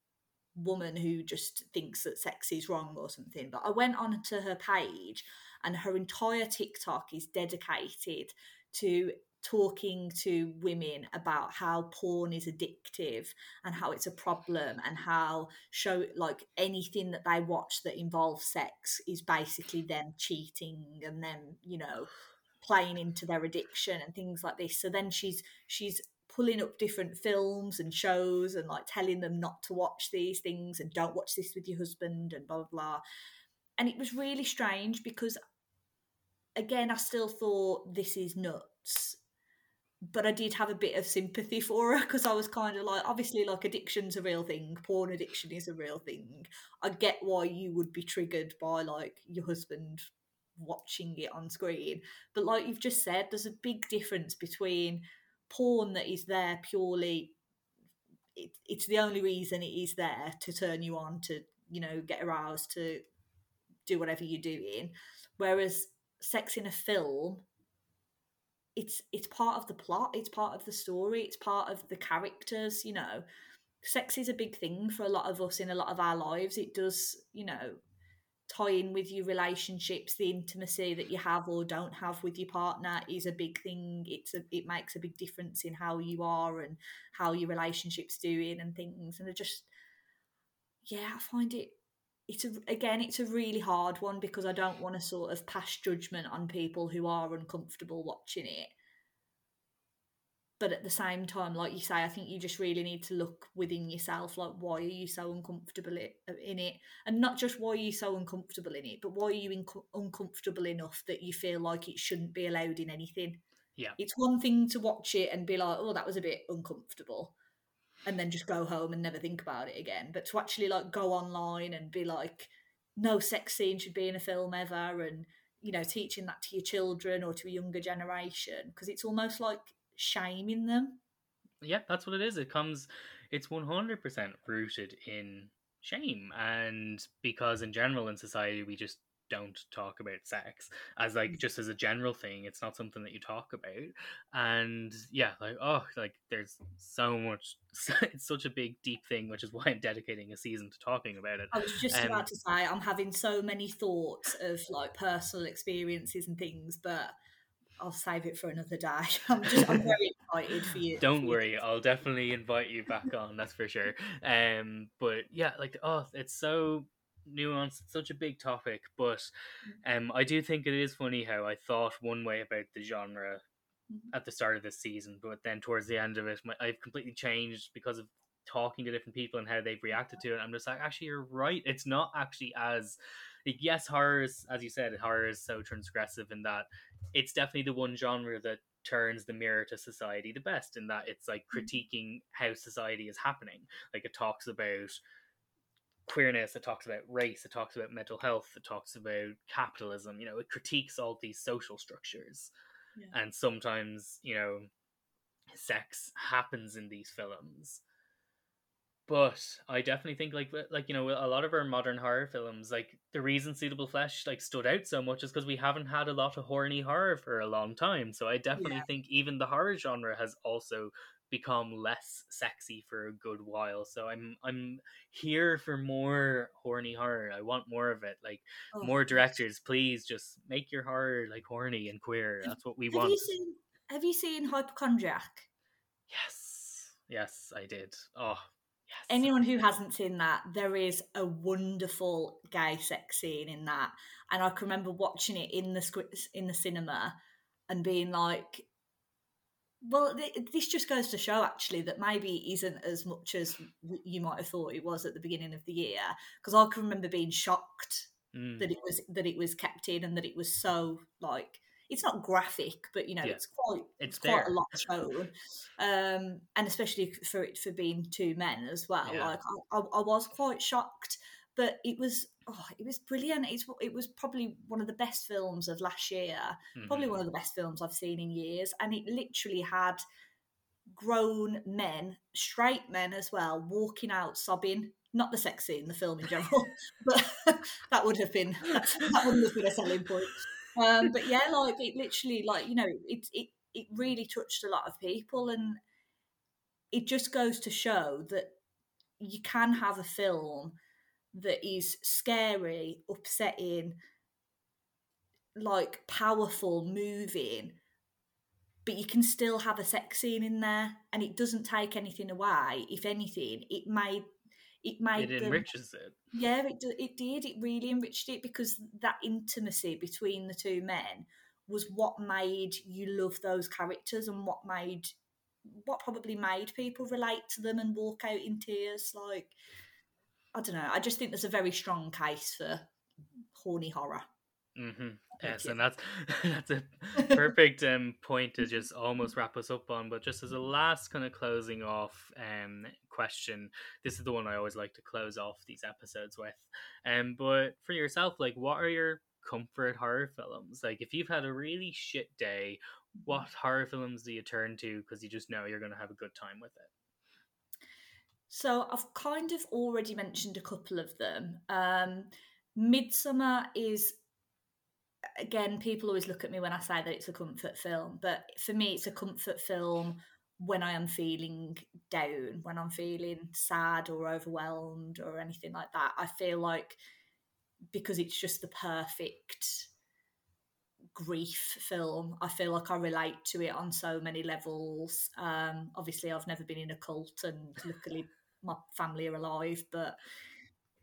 S2: woman who just thinks that sex is wrong or something? But I went on to her page and her entire TikTok is dedicated to talking to women about how porn is addictive and how it's a problem, and how show like anything that they watch that involves sex is basically them cheating and them, you know, playing into their addiction and things like this. So then she's she's pulling up different films and shows and like telling them not to watch these things and don't watch this with your husband and blah blah blah. And it was really strange because again I still thought this is nuts, but I did have a bit of sympathy for her because I was kind of like, obviously, like addiction's a real thing, porn addiction is a real thing. I get why you would be triggered by like your husband watching it on screen, but like you've just said, there's a big difference between porn that is there purely, it, it's the only reason it is there to turn you on, to, you know, get aroused, to do whatever you're doing, whereas sex in a film, it's it's part of the plot, it's part of the story, it's part of the characters, you know. Sex is a big thing for a lot of us in a lot of our lives. It does, you know, tie in with your relationships. The intimacy that you have or don't have with your partner is a big thing. It's a, it makes a big difference in how you are and how your relationship's doing and things. And I just, yeah, I find it it's a, again, it's a really hard one because I don't want to sort of pass judgment on people who are uncomfortable watching it. But at the same time, like you say, I think you just really need to look within yourself, like, why are you so uncomfortable in it? And not just why are you so uncomfortable in it, but why are you inc- uncomfortable enough that you feel like it shouldn't be allowed in anything?
S1: Yeah.
S2: It's one thing to watch it and be like, oh, that was a bit uncomfortable, and then just go home and never think about it again. But to actually like go online and be like, no sex scene should be in a film ever, and, you know, teaching that to your children or to a younger generation, because it's almost like shaming them.
S1: Yeah, that's what it is. It comes, it's one hundred percent rooted in shame. And because in general in society, we just don't talk about sex as like just as a general thing. It's not something that you talk about. And yeah, like, oh, like there's so much, it's such a big, deep thing, which is why I'm dedicating a season to talking about it.
S2: I was just
S1: Um,
S2: about to say, I'm having so many thoughts of like personal experiences and things, but I'll save it for another day. I'm just, I'm very excited for you.
S1: Don't
S2: for you.
S1: worry, I'll definitely invite you back on, that's for sure. Um, but yeah, like, oh, it's so nuanced, it's such a big topic. But um, I do think it is funny how I thought one way about the genre at the start of this season, but then towards the end of it, my, I've completely changed because of talking to different people and how they've reacted to it. I'm just like, actually, you're right. It's not actually as like, yes, horror is, as you said, horror is so transgressive in that it's definitely the one genre that turns the mirror to society the best, in that it's like critiquing how society is happening. Like it talks about queerness, it talks about race, it talks about mental health, it talks about capitalism. You know, it critiques all these social structures.
S2: Yeah.
S1: And sometimes, you know, sex happens in these films. But I definitely think like like you know, a lot of our modern horror films, like the reason Suitable Flesh like stood out so much is because we haven't had a lot of horny horror for a long time. So I definitely
S2: Yeah.
S1: think even the horror genre has also become less sexy for a good while. So I'm I'm here for more horny horror. I want more of it. Like
S2: Oh,
S1: more
S2: yes.
S1: directors, please just make your horror like horny and queer.
S2: Have,
S1: That's what we
S2: have
S1: want.
S2: you seen Have you seen Hypochondriac?
S1: Yes. Yes, I did. Oh, yes.
S2: Anyone who hasn't seen that, there is a wonderful gay sex scene in that, and I can remember watching it in the script in the cinema and being like, well, th- this just goes to show actually that maybe it isn't as much as w- you might have thought it was at the beginning of the year, because I can remember being shocked
S1: Mm,
S2: that it was that it was kept in and that it was so like, it's not graphic, but you know,
S1: yeah,
S2: it's quite
S1: it's
S2: it's quite a
S1: there.
S2: lot shown, um, and especially for it for being two men as well.
S1: Yeah.
S2: Like I, I, I was quite shocked, but it was oh, it was brilliant. It's it was probably one of the best films of last year, probably
S1: Mm-hmm.
S2: one of the best films I've seen in years, and it literally had grown men, straight men as well, walking out sobbing. Not the sex scene, the film in general, but that would have been that's, that wouldn't have been a selling point. Um, but yeah, like it literally, like you know, it it it really touched a lot of people, and it just goes to show that you can have a film that is scary, upsetting, like powerful, moving, but you can still have a sex scene in there, and it doesn't take anything away. If anything, it made it
S1: It
S2: made them.
S1: enriches it.
S2: Yeah, it it did. It really enriched it because that intimacy between the two men was what made you love those characters, and what made what probably made people relate to them and walk out in tears. Like, I don't know. I just think there's a very strong case for horny horror.
S1: Mm-hmm.
S2: Thank
S1: Yes,
S2: you.
S1: and that's that's a perfect um point to just almost wrap us up on. But just as a last kind of closing off um question, this is the one I always like to close off these episodes with. Um, but for yourself, like, what are your comfort horror films? Like, if you've had a really shit day, what horror films do you turn to because you just know you're going to have a good time with it?
S2: So I've kind of already mentioned a couple of them. Um, Midsummer is, again, people always look at me when I say that it's a comfort film, but for me, it's a comfort film when I am feeling down, when I'm feeling sad or overwhelmed or anything like that. I feel like, because it's just the perfect grief film, I feel like I relate to it on so many levels. Um, obviously, I've never been in a cult, and luckily my family are alive, but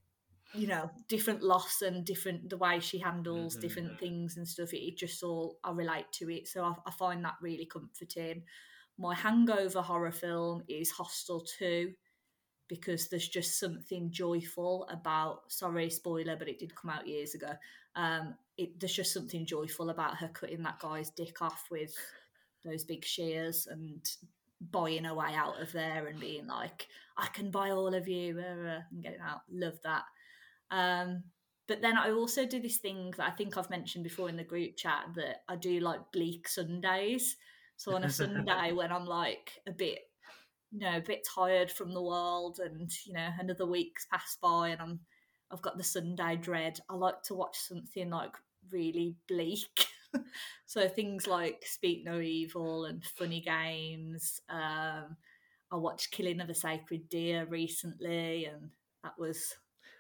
S2: you know, different loss and different the way she handles
S1: Mm-hmm.
S2: different things and stuff. It, it just all I relate to it, so I, I find that really comforting. My hangover horror film is Hostel two, because there's just something joyful about. Sorry, spoiler, but it did come out years ago. Um, it, there's just something joyful about her cutting that guy's dick off with those big shears and buying her way out of there and being like, "I can buy all of you," and getting out. Love that. Um, but then I also do this thing that I think I've mentioned before in the group chat, that I do like bleak Sundays. So on a Sunday when I'm like a bit, you know, a bit tired from the world, and you know, another week's passed by, and I'm I've got the Sunday dread, I like to watch something like really bleak. So things like Speak No Evil and Funny Games. Um, I watched Killing of a Sacred Deer recently, and that was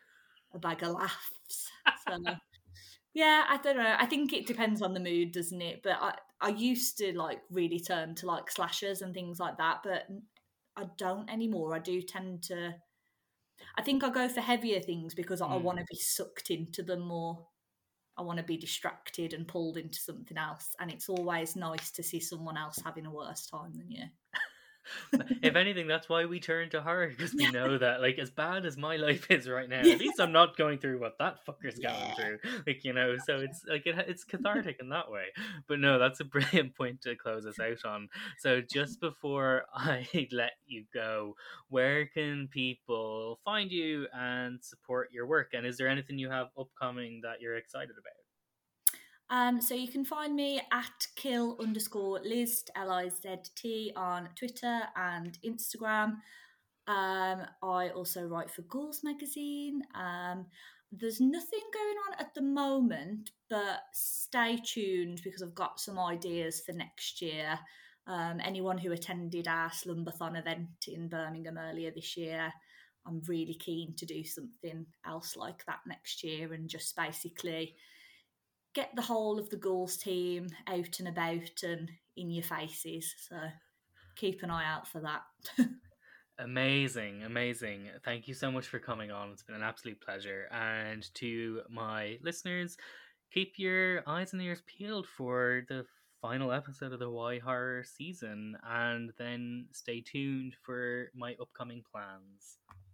S2: a bag of laughs. So yeah, I don't know. I think it depends on the mood, doesn't it? But I I used to like really turn to like slashers and things like that, but I don't anymore. I do tend to. I think I go for heavier things because I want
S1: Mm.
S2: to be sucked into them more. I want to be distracted and pulled into something else, and it's always nice to see someone else having a worse time than you.
S1: If anything, that's why we turn to horror, because we
S2: Yeah,
S1: know that, like, as bad as my life is right now,
S2: yeah,
S1: at least I'm not going through what that fucker's going
S2: yeah.
S1: through. Like, you know, so it's like it, it's cathartic in that way. But no, that's a brilliant point to close us out on. So just before I let you go, where can people find you and support your work? And is there anything you have upcoming that you're excited about?
S2: Um, so you can find me at kill underscore Lizzt, L I Z T, on Twitter and Instagram. Um, I also write for Ghouls magazine. Um, there's nothing going on at the moment, but stay tuned because I've got some ideas for next year. Um, anyone who attended our Slumberthon event in Birmingham earlier this year, I'm really keen to do something else like that next year, and just basically get the whole of the Ghouls team out and about and in your faces. So keep an eye out for that.
S1: Amazing, amazing. Thank you so much for coming on. It's been an absolute pleasure. And to my listeners, keep your eyes and ears peeled for the final episode of the Why Horror season, and then stay tuned for my upcoming plans.